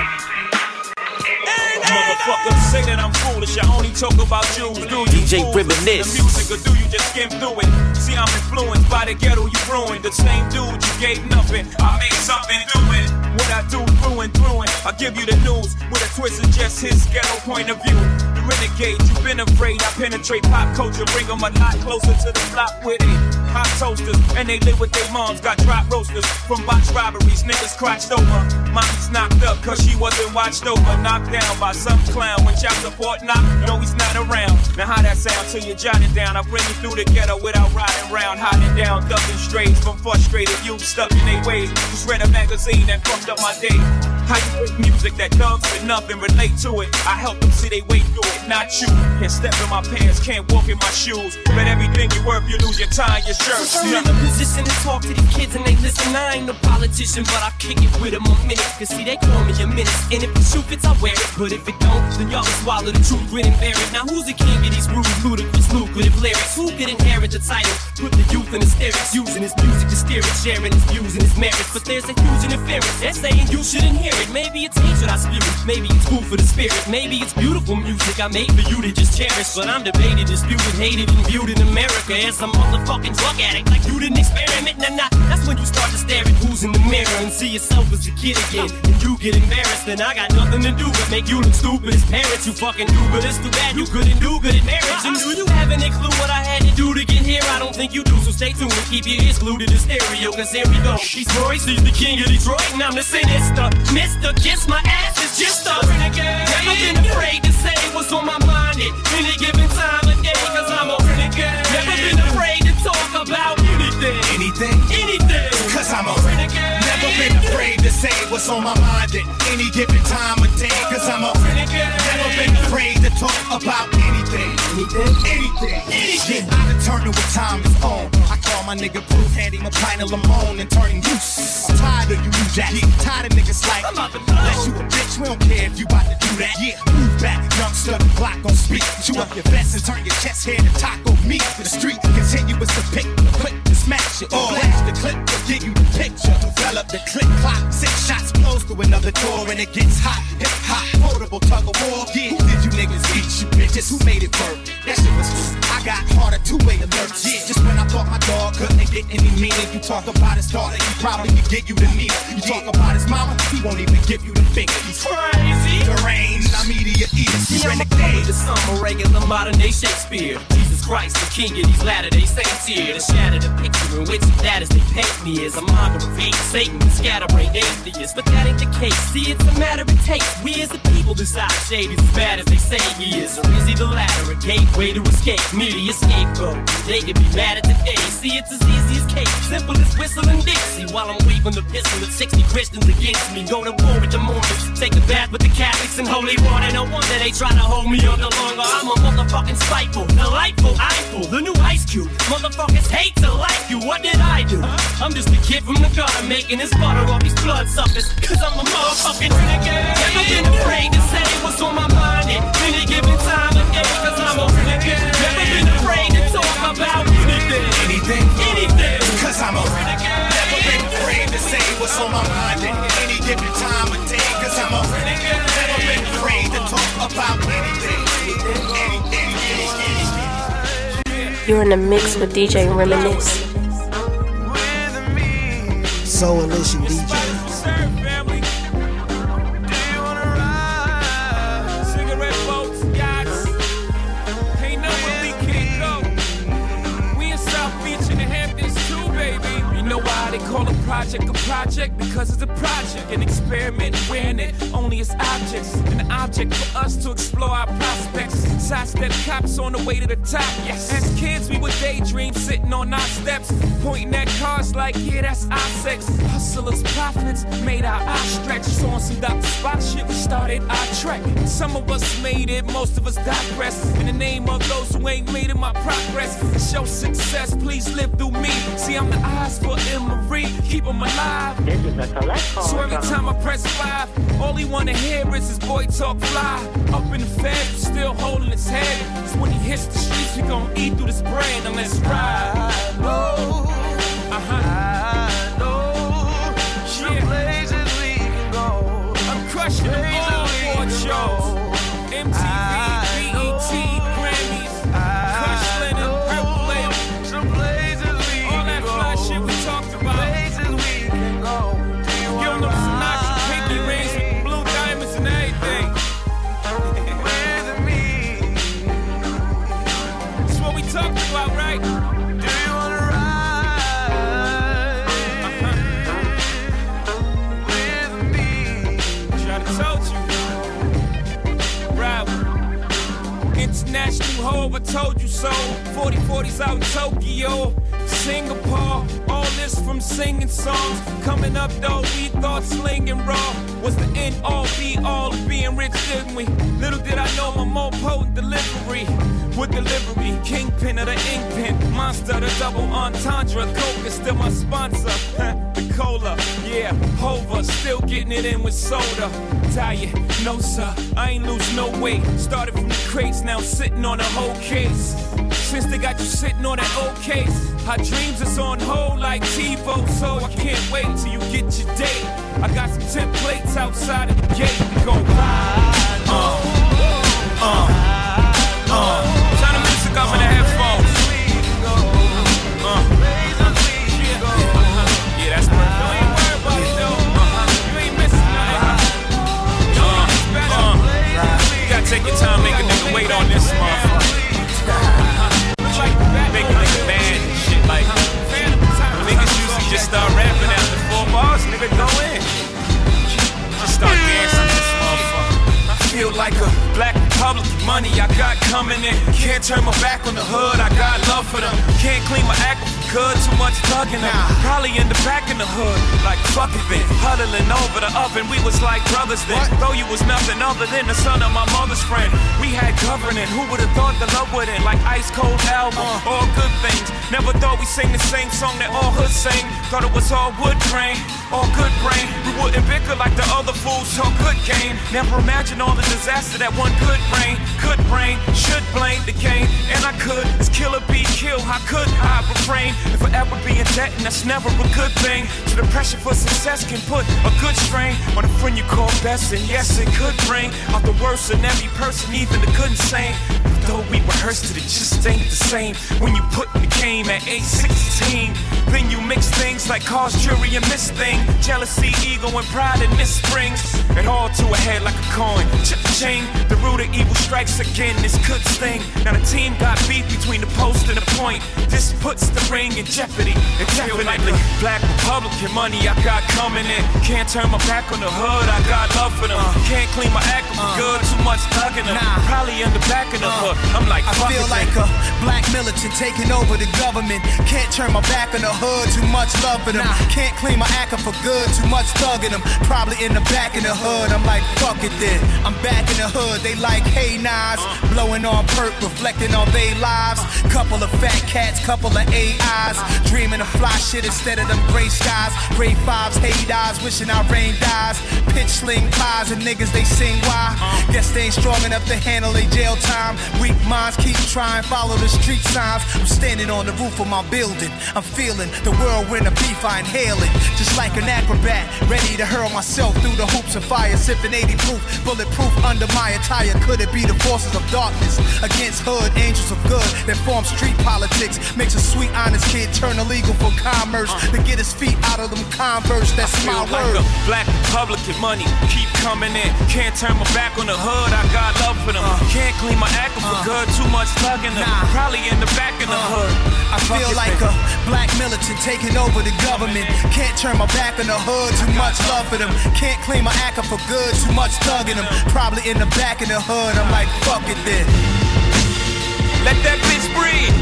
Motherfuckers say that I'm foolish, I only talk about you. Do you D J Reminisce. The music, or do you just skim through it? See, I'm influenced by the ghetto you ruined. The same dude you gave nothing, I made something do it. What I do through and through it, I give you the news with a twist of just his ghetto point of view. The renegade, you've been afraid. I penetrate pop culture, bring them a lot closer to the block with it. Hot toasters, and they live with their moms. Got drop roasters from botch robberies. Niggas crotched over. Mommy's knocked up cause she wasn't watched over. Knocked down by some clown. When child support knocked, you know he's not around. Now how that sound till you jot it down? I bring you through the ghetto without riding round. Hiding down, ducking strays from frustrated youth stuck in their ways. Just read a magazine that fucked up my day. How you make music that thugs with nothing relate to it? I help them see they way through it, not you. Can't step in my pants, can't walk in my shoes. Bet everything you worth, you lose your time, your shirt. So I'm in a position to talk to these kids and they listen. I ain't no politician, but I kick it with them a minute. Cause see, they call me a menace. And if the shoe fits, I wear it. But if it don't, then y'all can swallow the truth, grin and bear it. Now who's the king of these rude, ludicrous, lucrative lyrics? Who could inherit the title? Put the youth in hysterics, using his music to steer it, sharing his views and his merits. But there's a huge interference. They're saying you shouldn't hear it. Maybe it's hatred I spew. Maybe it's food for the spirit. Maybe it's beautiful music I made for you to just cherish. But I'm debated, disputed, hated, and viewed in America as a motherfucking drug addict. Like you didn't experiment, nah, nah. That's when you start to stare at who's in the mirror and see yourself as a kid again. And you get embarrassed, and I got nothing to do but make you look stupid as parents. You fucking do, but it's too bad you couldn't do good at marriage. And do you have any clue what I had to do to get here? I don't think you do, so stay tuned and keep your ears glued to the stereo. Cause here we go. He's Royce, he's the king of Detroit, and I'm the sinister. Mister Kiss my ass is just a renegade. Never been afraid to say what's on my mind at any given time of day. Cause I'm a renegade. Never been afraid to talk about anything. Anything? Anything. Cause I'm a renegade. Never been afraid to say what's on my mind at any given time of day. Cause I'm a renegade. Never been afraid to talk about anything. Anything? Anything. Anything. I determine what time is on. I call my nigga Proof, hand him a pint of Limon and turn him loose. I'm tired of you, you jack. Tired of niggas like unless you a bitch, we don't care if you about to do that. Yeah, move back, youngster, the clock gon' speak. Chew up your vest and turn your chest hair to taco meat. The street continuous to pick, quick to smash it. Or flash the clip to give you the picture. Develop the click clock, six shots close to another door and it gets hot. Hip hop, portable tug of war. Yeah, who did you niggas eat, you bitches? Who made it work? That shit was I got hard. started two-way alerts. Yeah, just when I thought my dog couldn't get any meaning. You talk about his daughter, he probably could get you the needle. You talk about his mama, he won't even give you the finger. He's crazy. Deranged, I'm media eaters. See, I'm a poet, some a regular modern day Shakespeare. Jesus Christ, the king of these latter day saints here. To shatter the picture in which that is they paint me as a monger of hate, Satan, the scatterbrain atheist. But that ain't the case. See, it's a matter of taste. We as the people decide shade is as bad as they say he is, or is he the latter, a gateway to escape? Media scapegoat. They can be mad at the day. See, it's as easy as cake, simple as whistling Dixie. While I'm waving the pistol at sixty Christians against me, go to war with the Mormons, take a bath with the Catholics and holy water. No wonder they try to hold me under longer. I'm a motherfucking spiteful, delightful, eyeful, the new Ice Cube. Motherfuckers hate to like you. What did I do? I'm just a kid from the gutter making his butter off these bloodsuckers. Cause I'm a motherfucking renegade. Never been afraid to say what's on my mind at any given time of day. Cause I'm a renegade. Never been afraid to talk about anything. Anything? Anything. Cause I'm a renegade. Never been afraid to say what's on my mind at any given time of day. Cause I'm a renegade. Never been afraid to talk about anything. Anything. You're in the mix with D J Reminisce. Soulation D J. They call a project a project because it's a project, an experiment wearing it only as objects, an object for us to explore our prospects. Sidestep cops on the way to the top. Yes. As kids we would daydream sitting on our steps, pointing at cars like, yeah, that's our sex. Hustlers, profits made our eyes stretch. So on some Doctor Spock shit we started our trek. Some of us made it, most of us digress. In the name of those who ain't made it, my progress. To show success, please live through me. See, I'm the eyes for Emery, keep them alive. This is a collect call. So every time I press five, all he wanna hear is his boy talk fly. Up in the Fed, still holding his head. Cause when he hits the streets, we gon' eat through this brain and let's ride. I know, uh-huh. I know, some places we can go. I'm crushing the award shows. M T V, B E T, Grammys, Kush, Lennon, Ripple Label. Some places we can go. All that fly shit we talked about. Places we can go. Give them Sinatra, pinky rings with blue diamonds and everything. With me. That's what we talked about, right? Do you wanna ride with me? Try to told you. Ride with me. International Hove, I told you so. forty forties out in Tokyo, Singapore. All this from singing songs. Coming up though, we thought slinging raw was the end all be all of being rich, didn't we? Little did I know my more potent delivery would deliver me. Kingpin of the ink pen, monster the double entendre. Coke is still my sponsor. The cola, yeah, Hova, still getting it in with soda. Diet, no sir, I ain't lose no weight. Started from the crates, now sitting on a whole case. Since they got you sitting on that old case, our dreams is on hold like TiVo, so I can't wait till you get your date. I got some templates outside of the gate. We gon' ride, uh, uh, uh. Turn the music up in the headphones. Uh, yeah, that's perfect. Don't even worry about it though. Uh-huh. You ain't missing nothing. Uh, uh. You gotta take your time, make a nigga wait on this motherfucker. Make a nigga mad and shit like niggas usually just start rapping after four bars, nigga go in. Just start dancing this motherfucker. I feel like a black republic, money I got coming in. Can't turn my back on the hood, I got love for them. Can't clean my act good, too much thugging them. Probably in the back in the hood, like fuck it then. Huddling over the oven, we was like brothers then. Though you was nothing other than the son of my mother's friend. We had governing, who would've thought the love would end? Like Ice Cold album, all good things. Never thought we sing the same song that all hoods sing. Thought it was all wood grain, all good brain. We wouldn't bicker like the other fools, talk good game. Never imagined all the disaster that one good brain could bring. Should blame the game, and I could. It's kill or be killed, how could I refrain? If I ever be in debt, and that's never a good thing. So the pressure for success can put a good strain on a friend you call best, and yes, it could bring out the worst in every person, even the good and sane. Although we rehearsed it, it just ain't the same when you put in the game at age sixteen. Then you mix things like cause, jury, and this thing. Jealousy, ego, and pride in this springs. It all to a head like a coin. Cha-ching, the root of evil strikes again, this could sting. Now the team got beef between the post and the point. This puts the ring in jeopardy. It definitely Black Republican money I got coming in. Can't turn my back on the hood, I got love for them. Can't clean my act for good, too much thugging them. Probably in the back of the hood, I'm like, I feel like a black militant taking over the government. Can't turn my back on the hood, too much love for them. Can't clean my act for good, too much thugging them. Probably in the back of the hood, I'm like, fuck it then. I'm back in the hood, they like, hey Nas. Blowing on perk, reflecting on they lives. Couple of fat cats, couple of A Is. Dreaming of fly shit instead of them gray skies. Grade fives, hate eyes, wishing our rain dies. Pitch sling pies and niggas, they sing why. Guess they ain't strong enough to handle a jail time. Weak minds keep trying, follow the street signs. I'm standing on the roof of my building. I'm feeling the whirlwind of beef, I inhale it. Just like an acrobat, ready to hurl myself through the hoops of fire. Sipping eighty proof, bulletproof under my attire. Could it be the forces of darkness against hood angels of good that form street politics? Makes a sweet, honest kid turn illegal for commerce to get his feet out of them Converse. That's my word. Like a black Republican money keep coming in. Can't turn my back on the hood, I got love for them. Can't clean my act for good, too much thugging them. Probably in the back of the hood. I feel like a black militant taking over the government. Can't turn my back on the hood, too much love for them. Can't clean my act for good, too much thugging them. Probably in the back of the hood, I'm like, fuck it then. Let that bitch breathe.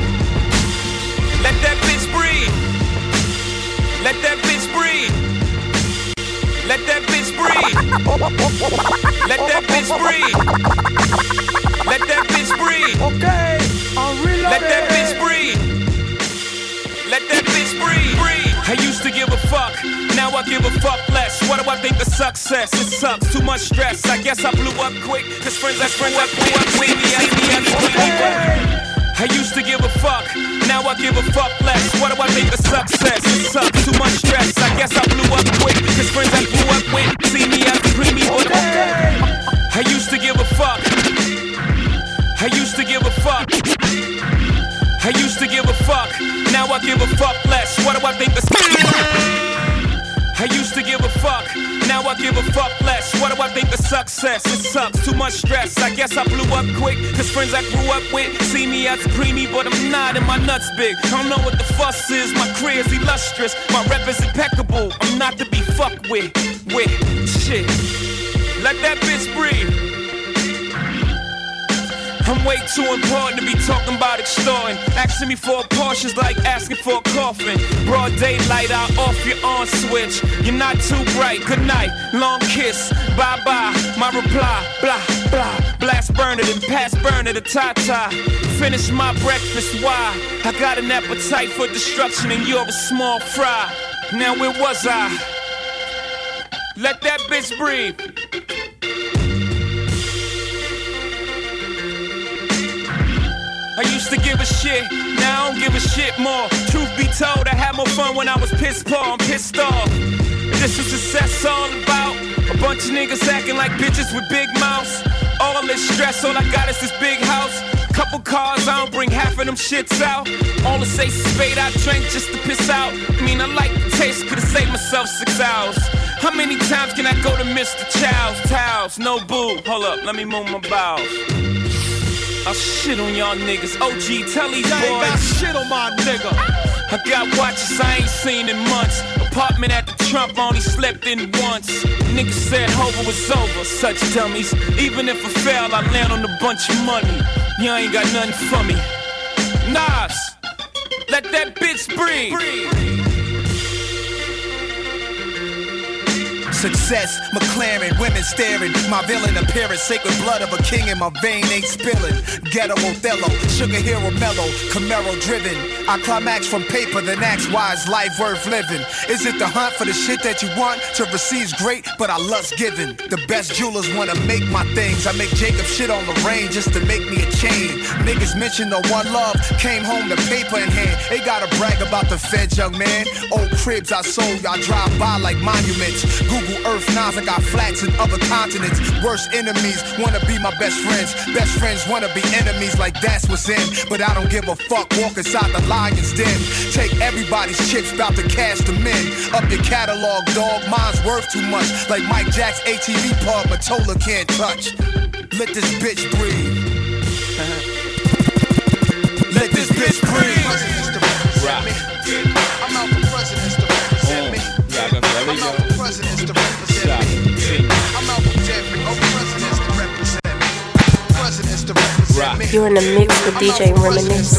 Let that bitch breathe. Let that bitch breathe. Let that bitch breathe. Let that bitch breathe. Let that bitch breathe. Okay, I'm reloading. Let that bitch breathe. Let that bitch breathe. Breathe. I used to give a fuck, now I give a fuck less. What do I think of success? It sucks, too much stress. I guess I blew up quick, cause friends I friends I blew up quick. I used to give a fuck, now I give a fuck less. What do I think of success? It sucks, too much stress. I guess I blew up quick, cause friends I blew up with. See me as a creamy boy. I used to give a fuck. I used to give a fuck. I used to give a fuck, now I give a fuck less. What do I think of I used to give a fuck, now I give a fuck less. What do I think of success? It sucks, too much stress. I guess I blew up quick, cause friends I grew up with see me as preemie, but I'm not and my nuts big. I don't know what the fuss is, my career's illustrious. My rep is impeccable, I'm not to be fucked with. With shit, let that bitch breathe. I'm way too important to be talking about extorting. Asking me for a Porsche's like asking for a coffin. Broad daylight, I'll off your on switch. You're not too bright, good night, long kiss, bye bye. My reply, blah blah. Blast burner, then pass burner to Tata. Finish my breakfast, why? I got an appetite for destruction and you're a small fry. Now where was I? Let that bitch breathe. I used to give a shit, now I don't give a shit more. Truth be told, I had more fun when I was pissed poor, I'm pissed off. This is success all about a bunch of niggas acting like bitches with big mouths. All this stress, all I got is this big house. Couple cars, I don't bring half of them shits out. All the say spade I drank just to piss out. I mean, I like the taste, could've saved myself six hours. How many times can I go to Mister Chow's? Towels, no boo, hold up, let me move my bowels. I shit on y'all niggas. O G, tell these boys. I ain't got shit on my nigga. I got watches I ain't seen in months. Apartment at the Trump, only slept in once. Niggas said Hova was over, such dummies. Even if I fail, I land on a bunch of money. You ain't got nothing for me. Nas, let that bitch breathe. breathe. Success, McLaren, women staring. My villain appearance, sacred blood of a king in my vein ain't spilling. Ghetto Othello, sugar hero mellow, Camaro driven. I climax from paper, then ask why is life worth living? Is it the hunt for the shit that you want? To receive's great, but I lust giving. The best jewelers wanna make my things. I make Jacob shit on Lorraine just to make me a chain. Niggas mention the one love, came home to paper in hand. They gotta brag about the feds, young man. Old cribs I sold, I drive by like monuments. Google Google Earth nines, I got flats in other continents. Worst enemies wanna be my best friends. Best friends wanna be enemies, like that's what's in. But I don't give a fuck, walk inside the lion's den. Take everybody's chips, bout to cash them in. Up your catalog, dog, mine's worth too much. Like Mike Jack's A T V pub, Matola can't touch. Let this bitch breathe. Let this bitch breathe. Rock. I'm out for presidents to represent me. I'm out for presidents to represent me. I'm out for Jeffrey, oh presidents to represent me. Presidents to represent me. You're in the mix with D J Reminisce.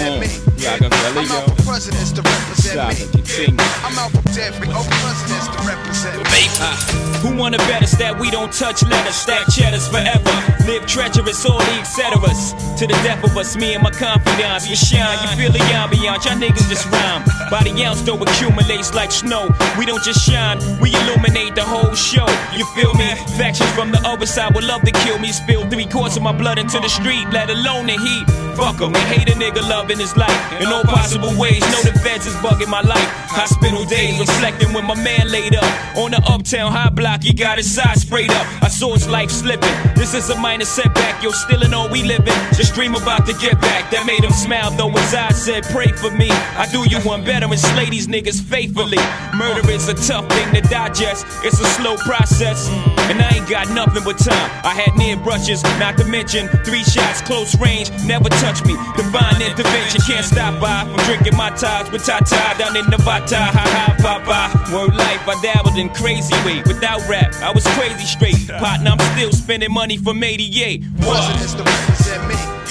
I'm out for presidents to represent me. I'm out for Jeffrey, oh presidents to represent me. Uh, who wanna bet us that we don't touch letters, stack cheddars forever, live treacherous, all the et ceteras. To the death of us, me and my confidants, we shine. You feel the ambiance, y'all niggas just rhyme. By the ounce though accumulates like snow. We don't just shine, we illuminate the whole show. You feel me? Factions from the other side would love to kill me. Spill three quarts of my blood into the street, let alone the heat. Fuck 'em, and hate a nigga loving his life in all possible ways. Know the feds is bugging my life. Hospital days, reflecting when my man laid up on the uptown high block. He got his side sprayed up. I saw his life slipping. This is a minor setback. Yo, still in all we living. Just dream about to get back. That made him smile, though his eyes said, "Pray for me." I do you one better and slay these niggas faithfully. Murder is a tough thing to digest. It's a slow process, and I ain't got nothing but time. I had near brushes, not to mention three shots, close range, never touch me. Divine intervention can't stop by from drinking my ties with Tata down in Nevada. Ha ha, papa. Word life, I dabbled in crazy way. Without rap, I was crazy straight. Partner, I'm still spending money from eighty-eight. Presidents to represent me.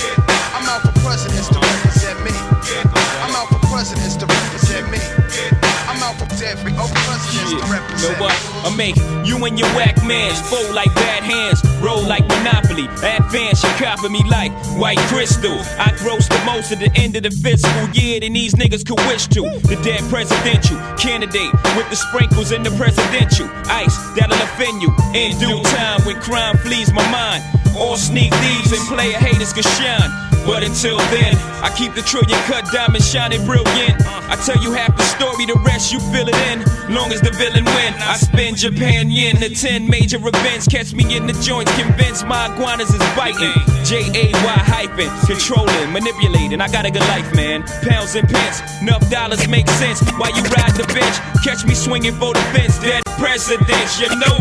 I'm out for presidents to represent me. I'm out for presidents to represent me. I'm out for Jeffrey, oh presidents to represent me. Know what? I make you and your whack mans fold like bad hands, roll like Monopoly. Advance, you copy me like white crystal. I gross the most at the end of the fiscal year than these niggas could wish to. The dead presidential candidate with the sprinkles in the presidential ice that'll offend you in due time when crime flees my mind. All sneak thieves and player haters can shine. But until then, I keep the trillion cut diamond shining brilliant. I tell you half the story, the rest you fill it in. Long as the villain win, I spend Japan yen to ten major events. Catch me in the joints, convinced my iguanas is biting. J A Y hyphen, controlling, manipulating. I got a good life, man. Pounds and pence, enough dollars make sense. While you ride the bench, catch me swinging for the fence. Dead presidents, you know.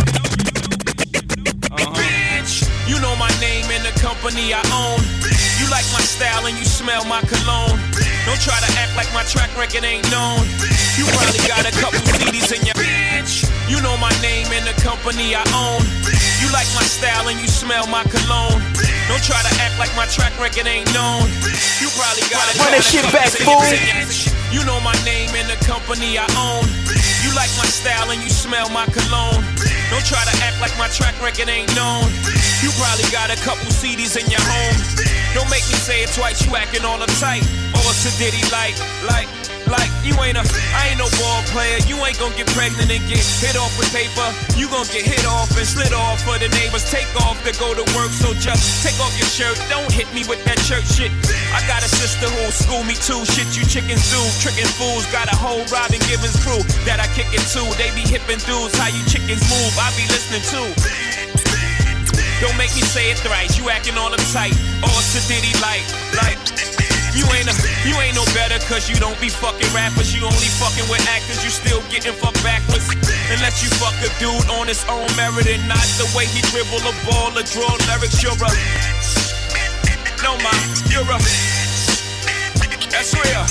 Bitch, you know my name and the company I own. You like my style and you smell my cologne. Don't try to act like my track record ain't known. You probably got a couple C Ds in your bitch. You know my name and the company I own. You like my style and you smell my cologne. Don't try to act like my track record ain't known. You probably got a Run that shit back, fool. You know my name and the company I own. You like my style and you smell my cologne. Don't try to act like my track record ain't known. You probably got a couple C Ds in your home. Don't make me say it twice, you acting all uptight. Or to Diddy like, like, like, you ain't a, I ain't no ball player. You ain't gonna get pregnant and get hit off with paper. You gonna get hit off and slid off for the neighbors. Take off to go to work, so just take off your shirt. Don't hit me with that church shit. I got a sister who'll school me too. Shit you chickens do, tricking fools. Got a whole Robin Givens crew that I kick it to. They be hippin' dudes, how you chickens move, I be listening to. Don't make me say it thrice, you acting all uptight. Or to Diddy like, like, you ain't a, you ain't no better cause you don't be fucking rappers. You only fucking with actors, you still getting fucked backwards. Unless you fuck a dude on his own merit and not the way he dribble a ball or draw lyrics. You're a, no ma, you're a, that's real.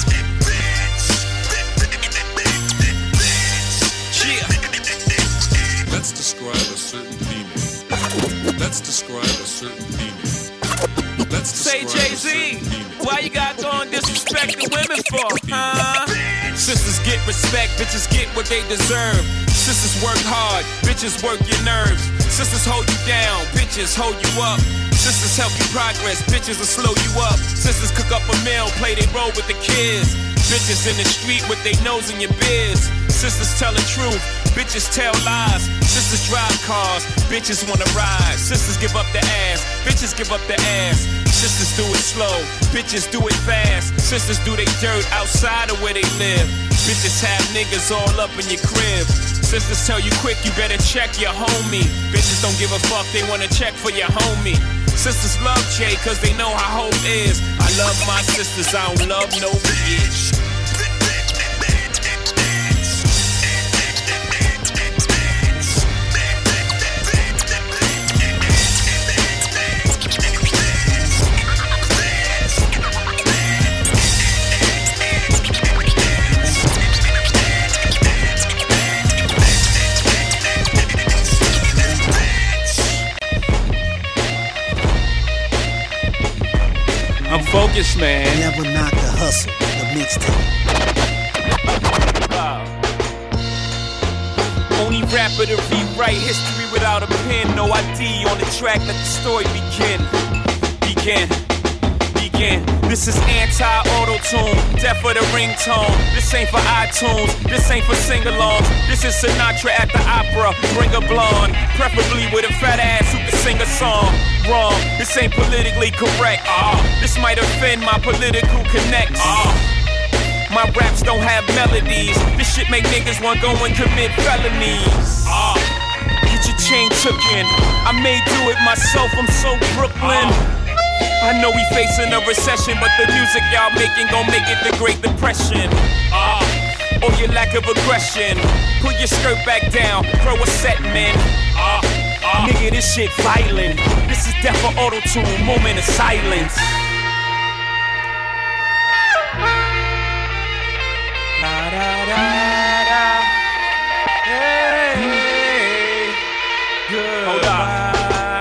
Yeah. Let's describe a certain female. Let's describe a certain female. Let's Say Jay-Z, why you got going disrespecting women for, huh? Sisters get respect, bitches get what they deserve. Sisters work hard, bitches work your nerves. Sisters hold you down, bitches hold you up. Sisters help you progress, bitches will slow you up. Sisters cook up a meal, play they role with the kids. Bitches in the street with they nose in your biz. Sisters tell the truth, bitches tell lies. Sisters drive cars, bitches wanna ride. Sisters give up the ass, bitches give up the ass. Sisters do it slow, bitches do it fast. Sisters do they dirt outside of where they live. Bitches have niggas all up in your crib. Sisters tell you quick, you better check your homie. Bitches don't give a fuck, they wanna check for your homie. Sisters love Jay cause they know how hope is. I love my sisters, I don't love no bitch. I'm focused, man. Never Knock the Hustle, the mixtape. Wow. Only rapper to rewrite history without a pen. No I D on the track, let the story begin. Begin. Begin. This is anti-auto-tune, death for the ringtone. This ain't for iTunes, this ain't for sing-alongs. This is Sinatra at the opera, bring a blonde. Preferably with a fat ass who can sing a song. Wrong, this ain't politically correct. Uh, this might offend my political connects. Uh, my raps don't have melodies. This shit make niggas want go and commit felonies. Uh, get your chain tookin'. I may do it myself, I'm so Brooklyn. Uh, I know we facing a recession, but the music y'all making gon' make it the Great Depression. Uh, or your lack of aggression. Put your skirt back down, throw a set, man. Uh, uh, Nigga, this shit violent. This is death for auto-tune, moment of silence. Da, da, da, da. Hey, good. Hold on.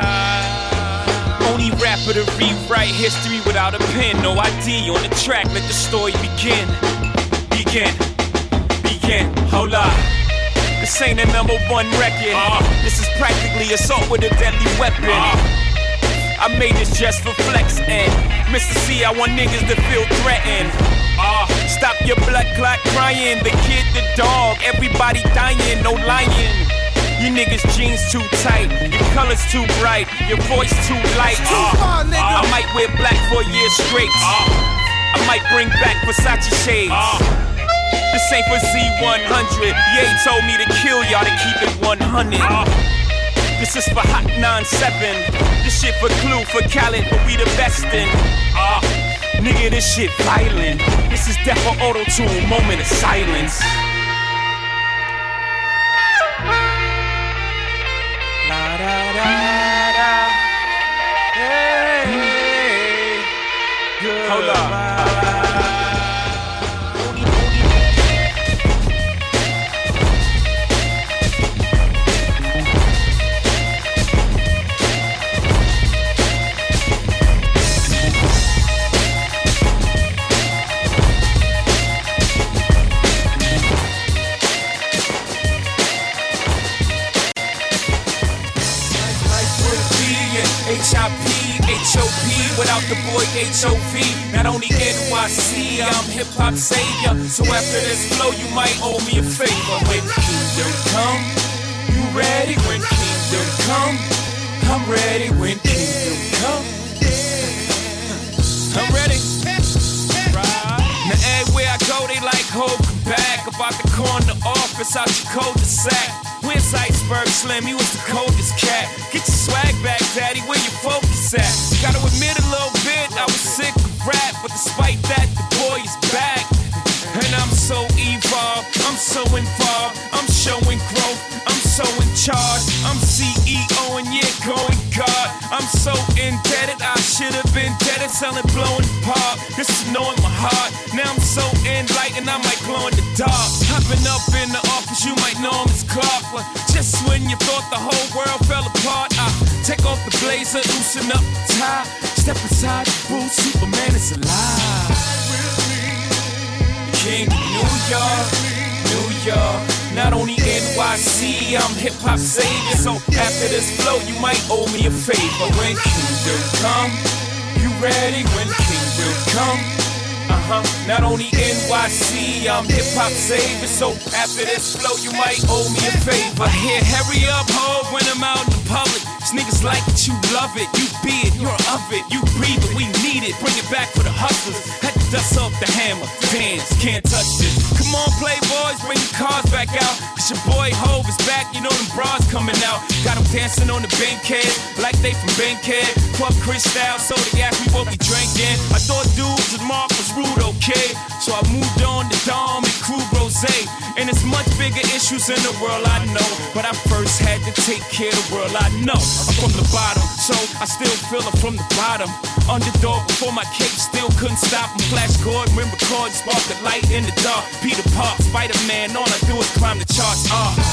Only rapper to rewrite history without a pen. No I D on the track, let the story begin. Begin. Begin. Hold on. This ain't a number one record. Uh, this is practically assault with a deadly weapon. Uh, I made this just for flex and Mister C, I want niggas to feel threatened. Uh, stop your blood clot crying. The kid, the dog, everybody dying, no lying. You niggas jeans too tight, your colors too bright, your voice too light. Uh, far, uh, I might wear black for a year straight. Uh, I might bring back Versace shades. Uh, This ain't for Z one hundred. Ye told me to kill y'all to keep it one hundred. Uh, this is for Hot nine seven. This shit for Clue, for Khaled, but we the best in. Uh, nigga, this shit violent. This is death for auto-tune, moment of silence. Da, da, da, da. Hey, good. Hold up. H I P, H O P, without the boy H O V. Not only N Y C, I'm hip-hop savior. So after this flow, you might owe me a favor. When Kingdom come, you ready? When Kingdom come, I'm ready. When Kingdom come, I'm ready. Now everywhere I go, they like hold back. About the corner office out your cul-de-sac. Where's Iceberg Slim? He was the coldest cat. Get your swag back, daddy, where your focus at? Gotta admit a little bit, I was sick of rap. But despite that, the boy is back. And I'm so evolved, I'm so involved, I'm showing growth, I'm so in charge. I'm C E O and yeah, going God. I'm so indebted, I should have been dead and selling blowing pop. This is knowing my heart. Now I'm so enlightened, I might glow in the dark. Hopping up in the office, you might know him as Clark. But just when you thought the whole world fell apart, I take off the blazer, loosen up the tie, step inside the booth, Superman is alive. King of New York, New York. Not only N Y C, I'm hip-hop savior. So after this flow, you might owe me a favor. When Kingdom come, you ready? When Kingdom come, uh-huh. Not only N Y C, I'm hip-hop savior. So after this flow, you might owe me a favor. Here, hurry up, ho, when I'm out in the public. These niggas like it, you love it. You be it, you're of it. You breathe it, we need it. Bring it back for the hustlers. Had to dust off the hammer, dance, can't touch this. Come on, playboys, bring your cars back out. Cause your boy Hove is back, you know them bras coming out. Got them dancing on the Bankhead, like they from Bankhead. Club Cristal, so the gas we both be drinking. I thought dudes was Marcus Rude, okay? So I moved on to Dom and Crew Rose. And it's much bigger issues in the world, I know. But I first had to take care of the world, I know. I'm from the bottom, so I still feel it from the bottom. Underdog before my cape, still couldn't stop him. Flash chord, when record, spark the light in the dark. Peter Park, Spider-Man, all I do is climb the charts. Ah, uh.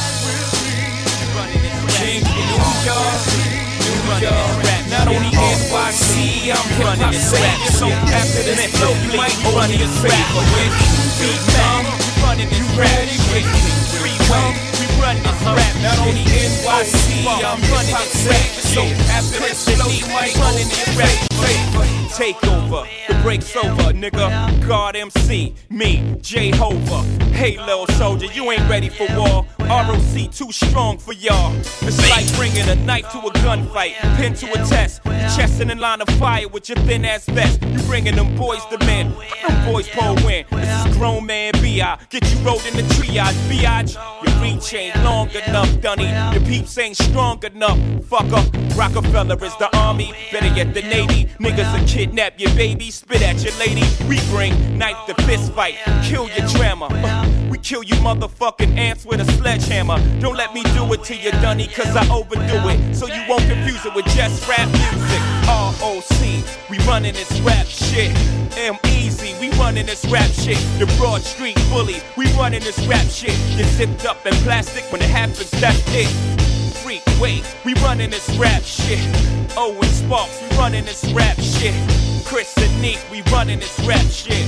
King of New York, New York rap. Not only N Y C, I'm running this rap. So after this flow, you might run this rap. But when you beat man, we running this rap. Three way, we run this rap. Not only N Y C, I'm running this rap. So after this flow, you might running this rap. Take over, the break's over, nigga. God M C, me, J-Hova. Hey, little soldier, you ain't ready for war. R O C too strong for y'all. It's like bringing a knife to a gunfight, pin to a test, chest in a line of fire with your thin ass vest. You bringing them boys to men, them boys pull win. This is grown man B I Get you rolled in the triage, biatch. Your reach ain't long enough, Dunny. Your peeps ain't strong enough, fucker. Rockefeller is the army, better yet the Navy. Niggas will kidnap your baby, spit at your lady. We bring knife to fist fight, kill your drama. Uh, we kill you motherfucking ants with a sledgehammer. Don't let me do it to you, Dunny, cause I overdo it. So you won't confuse it with just rap music. R O C, we running this rap shit. M-Easy, we running this rap shit. The Broad Street Bully, we running this rap shit. Get zipped up in plastic when it happens, that's it. Freak, wait, we running this rap shit. Owen Sparks, we running this rap shit. Chris and Neek, we running this rap shit.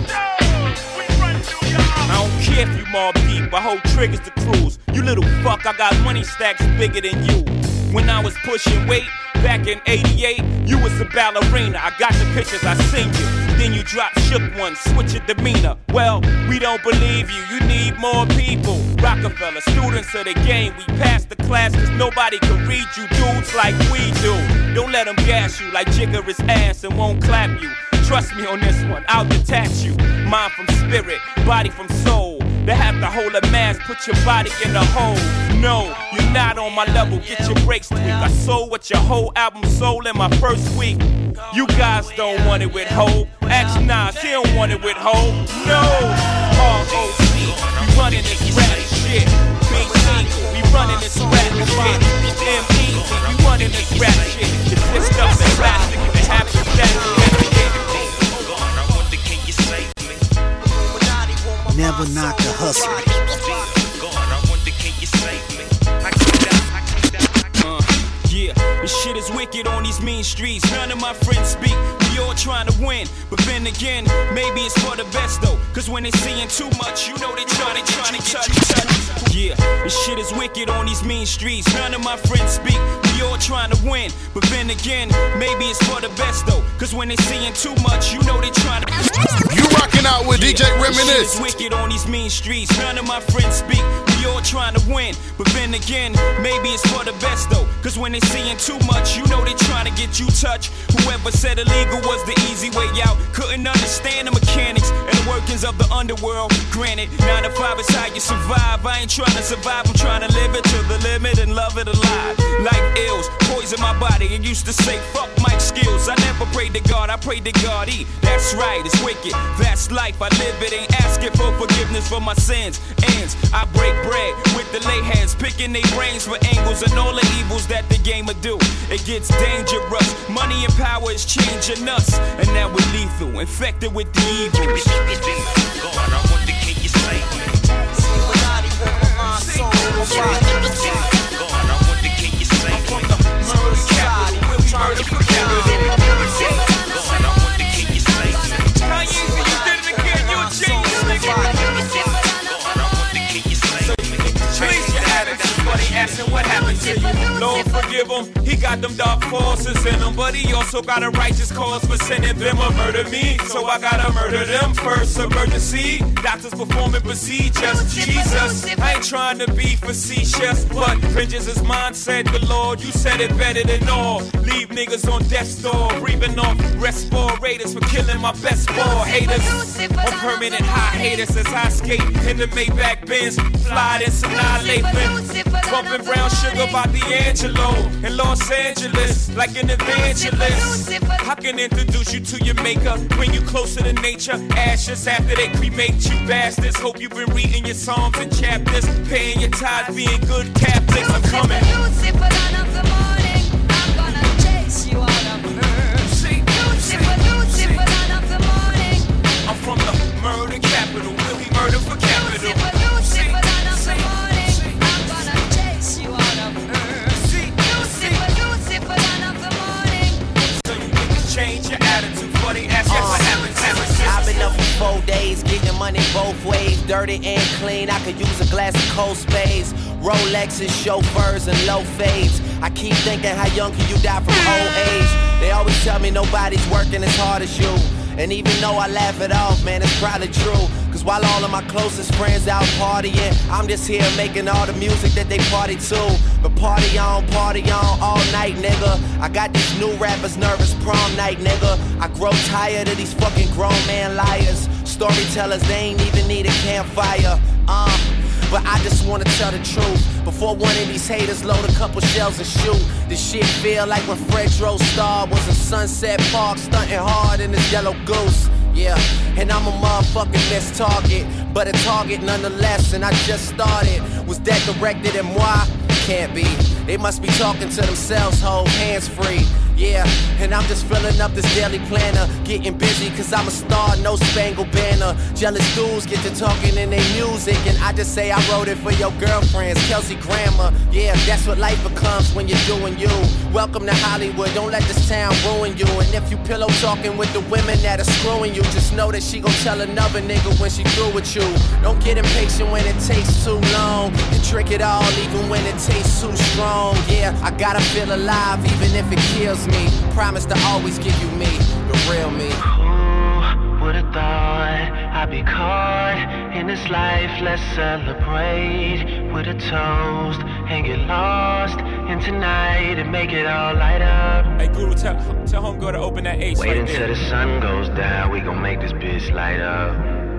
I don't care if you mob deep, I hold triggers to cruise. You little fuck, I got money stacks bigger than you. When I was pushing weight, back in eighty-eight, you was a ballerina. I got the pictures, I seen you. Then you dropped shook one, switch your demeanor. Well, we don't believe you, you need more people. Rockefeller, students of the game, we passed the class cause nobody can read you dudes like we do. Don't let them gas you like Jigger is ass and won't clap you. Trust me on this one, I'll detach you. Mind from spirit, body from soul. They have to hold a mask, put your body in a hole. No, you're not on my level, get your brakes tweaked. I sold what your whole album sold in my first week. You guys don't want it with Ho. Ask Nas, he don't want it with Ho. No, R O C, we running this rap shit. Big Eagle, we running this rap shit. M-Easy, we running this rap shit. It's this stuff in plastic, if it happens, that's it. Never knock the hustle. Uh, yeah, this shit is wicked on these mean streets. None of my friends speak. We all trying to win, but then again, maybe it's for the best though. Cause when they seeing too much, you know they trying to trying to touch, touch. Yeah, this shit is wicked on these mean streets. None of my friends speak. We all trying to win, but then again, maybe it's for the best though. Cause when they seeing too much, you know they trying to. You rocking out with yeah, D J Reminisce. This shit is wicked on these mean streets. None of my friends speak. We all trying to win, but then again, maybe it's for the best though. Cause when they seeing too much, you know they trying to get you touched. Whoever said illegal was the easy way out couldn't understand the mechanics and the workings of the underworld. Granted, nine to five is how you survive. I ain't trying to survive, I'm trying to live it to the limit and love it alive. Life ills, poison my body. It used to say, fuck Mike Skills. I never prayed to God, I prayed to God E. That's right, it's wicked, that's life. I live it, ain't asking for forgiveness for my sins. Ends, I break bread with the lay hands, picking their brains for angles and all the evils that the game will do. It gets dangerous, money and power is changing us, and now we're lethal, infected with the evils. God, I wonder can you save me? Illuminati want my soul. God, I wonder can you save me? From the murder society, we're trying to forget it. God, I wonder can you save me? How easy you did it again? You're a genius, nigga. God, I wonder can you save me? Please, you had it. That's funny asking what happened to you. Lord, forgive forgive him. He got them dark forces in him, but he also got a righteous cause for sending them a murder me. So I gotta murder them first. Emergency, doctors performing procedures. Jesus, I ain't trying to be facetious, but vengeance is mine, said the Lord. You said it better than all. Leave niggas on death's door, breathing off respirators for killing my best ball haters. On permanent high haters as I skate in the Maybach Benz, fly and annihilate them. Bumping brown sugar by D'Angelo in Los Angeles, like an evangelist. I can introduce you to your maker, bring you closer to nature. Ashes after they cremate you bastards. Hope you've been reading your psalms and chapters, paying your tithes, being good Catholics. I'm coming. I'm from the murder capital. We'll be murdered for capital. Change your attitude for the ass. I've been up for four days, getting money both ways. Dirty and clean, I could use a glass of cold spades. Rolexes, chauffeurs, and low fades. I keep thinking, how young can you die from old age? They always tell me nobody's working as hard as you. And even though I laugh it off, man, it's probably true. Cause while all of my closest friends out partying, I'm just here making all the music that they party to. But party on, party on, all night, nigga. I got these new rappers nervous prom night, nigga. I grow tired of these fucking grown man liars. Storytellers, they ain't even need a campfire. Uh, but I just wanna tell the truth. Before one of these haters load a couple shells and shoot. This shit feel like when Fred Star was in Sunset Park, stunting hard in his yellow goose. Yeah, and I'm a motherfucking missed target, but a target nonetheless, and I just started. Was that directed at moi? Can't be. They must be talking to themselves, hold hands free. Yeah, and I'm just filling up this daily planner, getting busy cause I'm a star, no spangled banner. Jealous dudes get to talking in their music, and I just say I wrote it for your girlfriends, Kelsey Grammer. Yeah, that's what life becomes when you're doing you. Welcome to Hollywood, don't let this town ruin you. And if you pillow talking with the women that are screwing you, just know that she gon' tell another nigga when she through with you. Don't get impatient when it takes too long, and trick it all even when it tastes too strong. Yeah, I gotta feel alive even if it kills me. Promise to always give you me, the real me. Who would've thought I'd be caught in this life? Let's celebrate with a toast and get lost in tonight and make it all light up. Hey Guru, tell, tell homegirl to open that ace. Wait right until there. the sun goes down, we gon' make this bitch light up.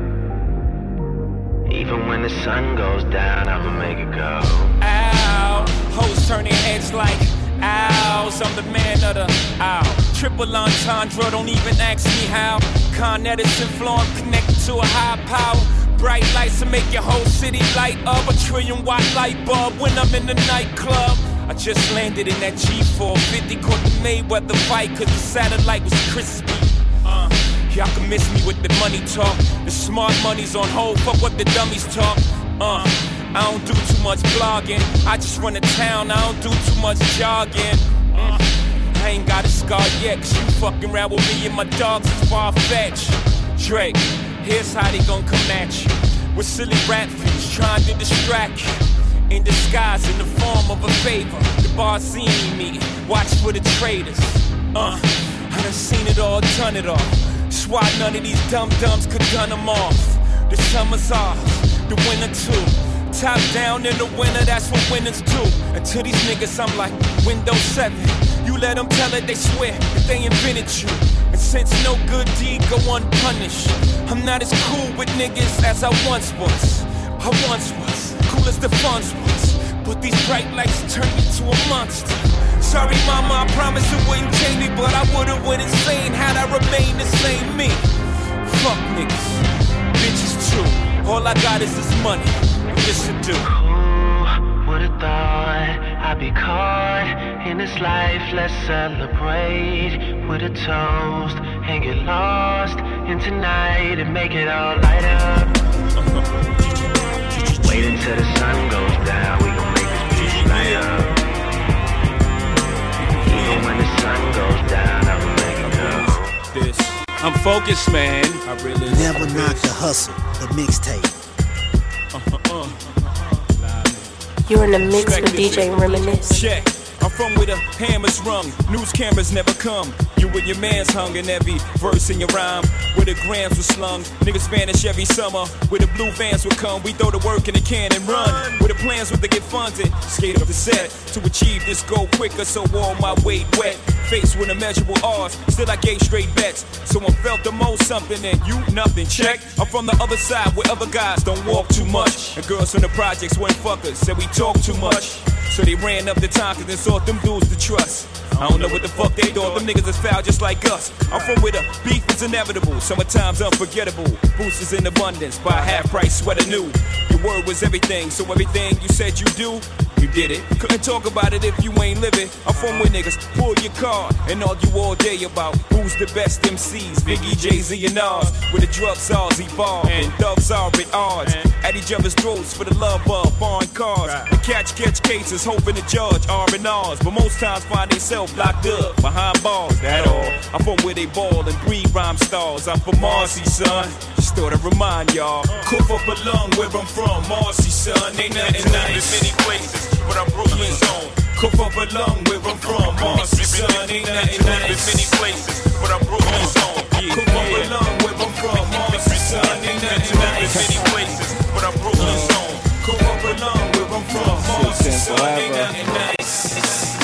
Even when the sun goes down, I'ma make it go. Ow, hoes turning heads like owls. I'm the man of the owl. Triple entendre, don't even ask me how. Con Edison flow, I'm connected to a high power. Bright lights to make your whole city light up. A trillion watt light bulb when I'm in the nightclub. I just landed in that G four fifty, caught the Mayweather fight cause the satellite was crispy. Uh, y'all can miss me with the money talk. The smart money's on hold, fuck what the dummies talk. Uh, I don't do too much blogging, I just run a town, I don't do too much jogging. Uh, I ain't got a scar yet, cause you fucking around with me and my dogs is far-fetched. Drake, here's how they gon' come at you. With silly rap fools trying to distract you. In disguise, in the form of a favor. The Barzini meeting, watch for the traitors. Uh, I done seen it all, done it all. That's why none of these dum-dums could gun them off. The summer's off, the winter too. Top down in the winter, that's what winners do. And to these niggas, I'm like Windows seven. You let them tell it, they swear that they invented you. And since no good deed go unpunished, I'm not as cool with niggas as I once was. I once was, cool as the funds was. But these bright lights turned me to a monster. Sorry mama, I promise it wouldn't change me, but I would've went insane had I remained the same me. Fuck niggas, bitches too. All I got is this money. This to do. Who would've thought I'd be caught in this life? Let's celebrate with a toast and get lost in tonight and make it all light up. Wait until the sun goes down, we gon' make this bitch light up. Even when the sun goes down, I'ma make it go. This, I'm focused, man. I really Never Knock the Hustle, the mixtape. You're in the mix with D J Reminisce. Check. I'm from where the hammers rung, news cameras never come. You and your man's hung in every verse in your rhyme. Where the grams were slung, niggas vanish every summer. Where the blue vans would come, we throw the work in the can and run. Where the plans were to get funded, skate up the set. To achieve this goal quicker, so all my weight wet. Faced with immeasurable odds, still I gave straight bets. Someone felt the most something and you nothing, check. I'm from the other side where other guys don't walk too much. And girls from the projects weren't fuckers, said we talk too much. So they ran up the time cause they sought them dudes to trust. I don't know what the fuck they thought, them niggas is foul just like us. I'm from where the beef is inevitable, summertime's unforgettable. Boosters in abundance, buy a half price sweater new. Your word was everything, so everything you said you do, you did it. Couldn't talk about it if you ain't living. I'm from where niggas pull your car and argue all day about who's the best M Cs, Biggie, Jay-Z, and Nas. Where the drug czars evolve and thugs are at odds. At each other's throats for the love of foreign cars. And catch, catch cases, hoping to judge R and R's. But most times find themselves locked up behind bars, that all. I'm from where they ball and breed rhyme stars. I'm from Marcy, son. Just thought I'd remind y'all. Cough up a lung where I'm from, Marcy, son. Ain't nothing nice in many places, but I'm Brooklyn's own. Cough up a lung where I'm from, Marcy, son. Ain't nothing nice in many places, but I'm Brooklyn's own. Cough up a lung where I'm from, Marcy, son. Ain't nothing nice in many places, but I'm Brooklyn's own. Cough up a lung where I'm from, Marcy, son. Ain't nothing nice.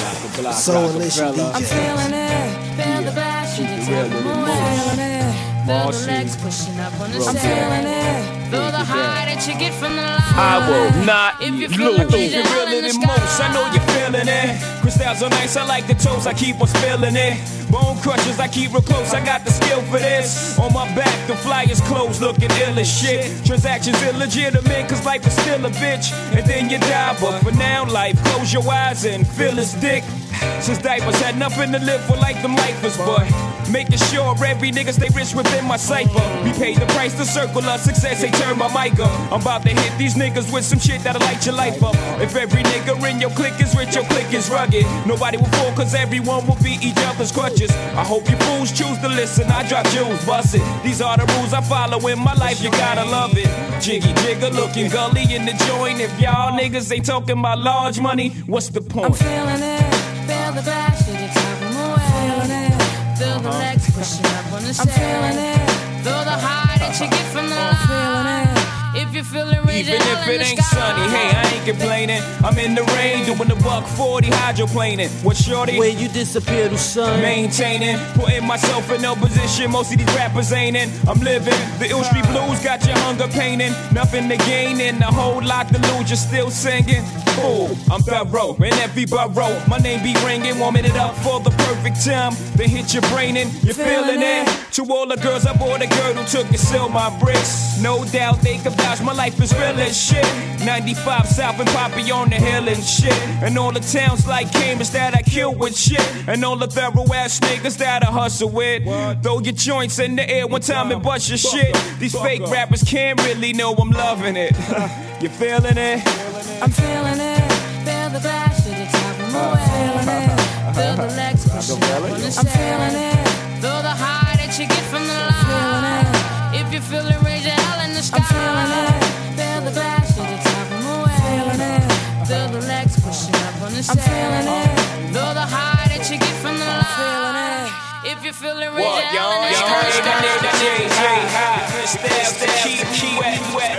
So Alicia D J. I'm feeling it, feel the bash, you can tell me more. Feeling it, feel the legs pushing up on the set. I'm feeling it, feel the high that you get from the line. I will not if you lose. feel If you're realer than most, I know you're feeling it. Crystals are nice, I like the toast, I keep on spilling it. Bone crushers, I keep real close, I got the skill for this. On my back, the flyers closed, looking ill as shit. Transactions illegitimate, cause life is still a bitch. And then you die, but for now, life, close your eyes and feel his dick. Since diapers had nothing to live for like them lifers, but making sure every nigga stay rich within my cipher. We paid the price to circle of success, they turn my mic up. I'm about to hit these niggas with some shit that'll light your life up. If every nigga in your clique is rich, your clique is rugged. Nobody will fall cause everyone will be each other's crutches. I hope you fools choose to listen, I drop jewels, bust it. These are the rules I follow in my life, you gotta love it. Jiggy jigger looking gully in the joint. If y'all niggas ain't talking about large money, what's the point? I'm feeling it. Feel the bash, you can tell me more. Feeling it, feel the legs pushing up on the set. I'm feeling it, feel the high that you get from the line. Feeling it, if you're feeling rich, even if it ain't sunny, hey, I ain't complaining. I'm in the rain, doing the buck forty hydroplaning. What shorty? Where you disappear to, son? Maintaining, putting myself in no position most of these rappers ain't in. I'm living, the Ill Street Blues got your hunger painting. Nothing to gain and a whole lot to lose, you're still singing. Fool, I'm thorough, in every borough. My name be ringing, warming it up for the perfect time. Then hit your brain and you're feeling it. To all the girls, I bought a girl who took and sell my bricks. No doubt they could vouch, my life is real as shit. ninety-five South and Poppy on the hill and shit. And all the towns like Cambridge that I kill with shit. And all the thorough ass niggas that I hustle with. Throw your joints in the air one time and bust your shit. These fake rappers can't really know I'm loving it. You feeling it? I'm feeling it, feel the bash, you can tell me more. Feeling it, feel the legs pushing up on the set. I'm feeling it, feel the high that you get from the line. If you're feeling rage, hell in the sky. I'm feeling it, feel the bash, you can tell me more. Feeling it, feel the legs pushing up on the set. I'm feeling it, feel the high that you get from the line. Feeling it, if you're feeling rage, what, hell in the sky. Y'all heard that nigga J J high, stab the key, key wet, wet.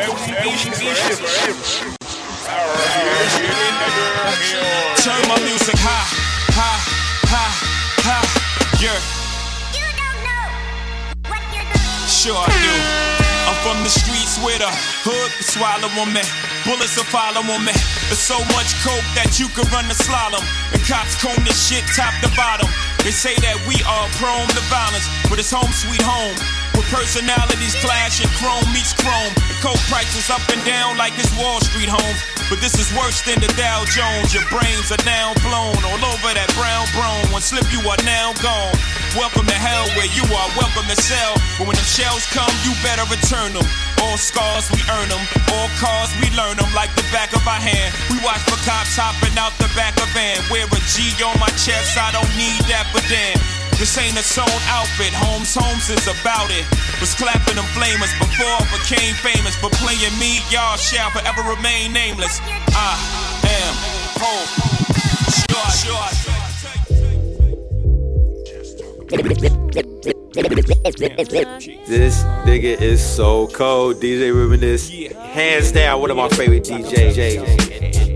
Turn my music high, high, high, high, yeah. You don't know what you're doing. Sure I do. I'm from the streets where the hood can swallow on me. Bullets will follow on me. There's so much coke that you can run the slalom. And cops comb this shit top to bottom. They say that we are prone to violence, but it's home sweet home. With personalities clash and chrome meets chrome. The coke prices up and down like it's Wall Street home. But this is worse than the Dow Jones. Your brains are now blown all over that brown brome. One slip, you are now gone. Welcome to hell where you are, welcome to sell. But when them shells come, you better return them. All scars, we earn them. All cars, we learn them like the back of our hand. We watch for cops hopping out the back of van. Wear a G on my chest, I don't need that, but damn. This ain't a sewn outfit, Holmes Holmes is about it. Was clapping them flamers before I became famous. For playing me, y'all shall forever remain nameless. I am Hope. Sure This nigga is so cold. D J Reminisce, hands down, one of my favorite D Js.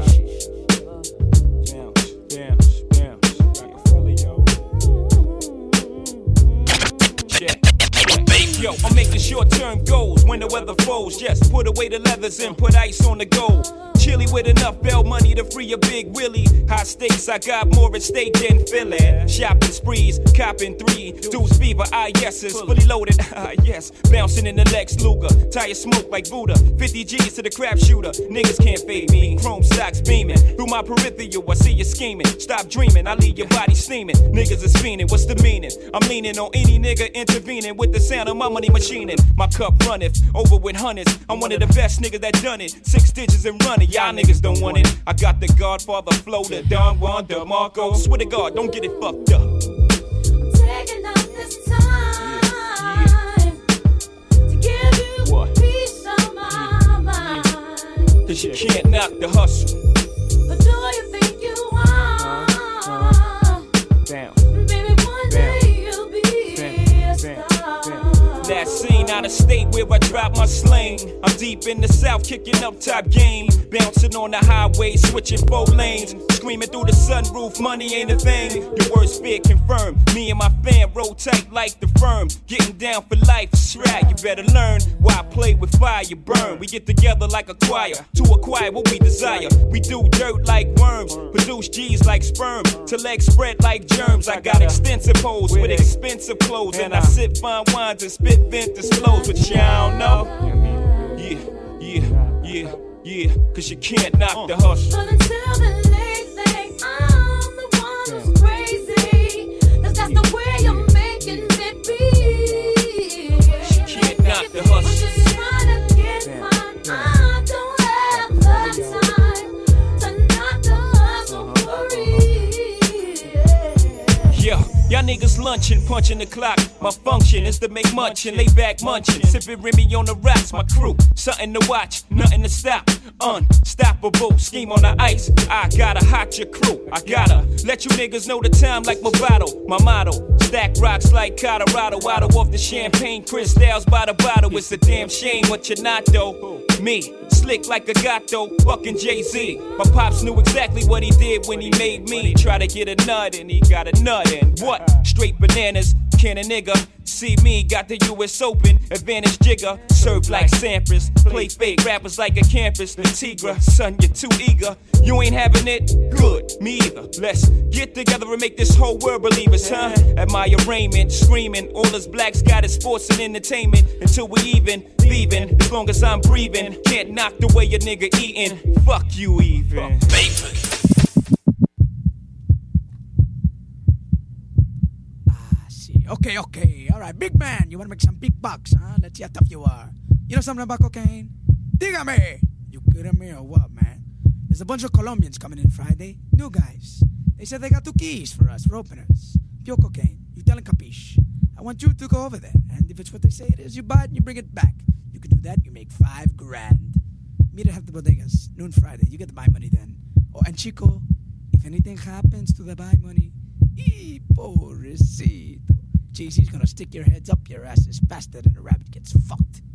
Yo, I'm making short-term goals when the weather falls. Just put away the leathers and put ice on the gold. Chilly with enough bail money to free a big Willie. High stakes, I got more at stake than Philly. Shopping sprees, copping three. Deuce fever, ah yeses, fully loaded, ah yes. Bouncing in the Lex Luger, tire smoke like Buddha. fifty G's to the crap shooter, niggas can't fade me. Chrome stocks beaming, through my peripheral, I see you scheming. Stop dreaming, I leave your body steaming. Niggas is fiending, what's the meaning? I'm leaning on any nigga intervening with the sound of my money machining. My cup runneth over with hundreds. I'm one of the best niggas that done it. Six digits and running, y'all niggas don't want it. I got the Godfather flow, the Don Juan DeMarco. Swear to God, don't get it fucked up. I'm taking up this time to give you What? peace of my mind. Cause you can't knock the hustle. But do you think you are? Damn. Baby, one day you'll be a star. That scene out of state where I drop my sling. I'm deep in the south, kicking up top game. Bouncing on the highway, switching four lanes. Screaming through the sunroof, money ain't a thing. Your worst fear confirmed. Me and my fam roll tight like the firm. Getting down for life, right? You better learn. Why I play with fire, you burn. We get together like a choir to acquire what we desire. We do dirt like worms, produce G's like sperm. To legs spread like germs. I got extensive hoes with expensive clothes, and I sip fine wines and spit vintage flows, but y'all know. Yeah, yeah, yeah, yeah. Cause you can't knock the hustle. But until then, they think I'm the one who's crazy. Cause that's the way you're making it be. You can't knock the hustle. I'm just trying to get mine. I don't have the time to knock the hustle for real. Yeah, y'all niggas lunching, punching the clock. My function is to make munchin', lay back munchin', sipping Remy on the rocks. My crew, something to watch, nothing to stop. Unstoppable, scheme on the ice. I gotta hot your crew. I gotta let you niggas know the time like my bottle. My motto, stack rocks like Colorado. Waddle off the champagne, crystals by the bottle. It's a damn shame what you're not though. Me, slick like a gato, fucking Jay-Z. My pops knew exactly what he did when he made me. Try to get a nut and he got a nut and what? Straight bananas, can a nigga see me? Got the U S Open, advantage jigger. Serve like Sampras, play fake rappers like a campus. The Tigra, son, you're too eager. You ain't having it? Good, me either. Let's get together and make this whole world believers, huh? Admire Raymond, screaming. All us blacks got is sports and entertainment. Until we even, leaving. As long as I'm breathing, can't knock the way a nigga eating. Fuck you even. Vapor. Okay, okay, all right, big man, you wanna make some big bucks, huh? Let's see how tough you are. You know something about cocaine? Dígame! You kidding me or what, man? There's a bunch of Colombians coming in Friday, new guys. They said they got two keys for us, for openers. Pure cocaine, you tell them capiche. I want you to go over there, and if it's what they say it is, you buy it and you bring it back. You can do that, you make five grand. Meet at the bodegas, noon Friday, you get the buy money then. Oh, and Chico, if anything happens to the buy money, ee, pobrecito. Jay-Z's gonna stick your heads up your asses faster than a rabbit gets fucked.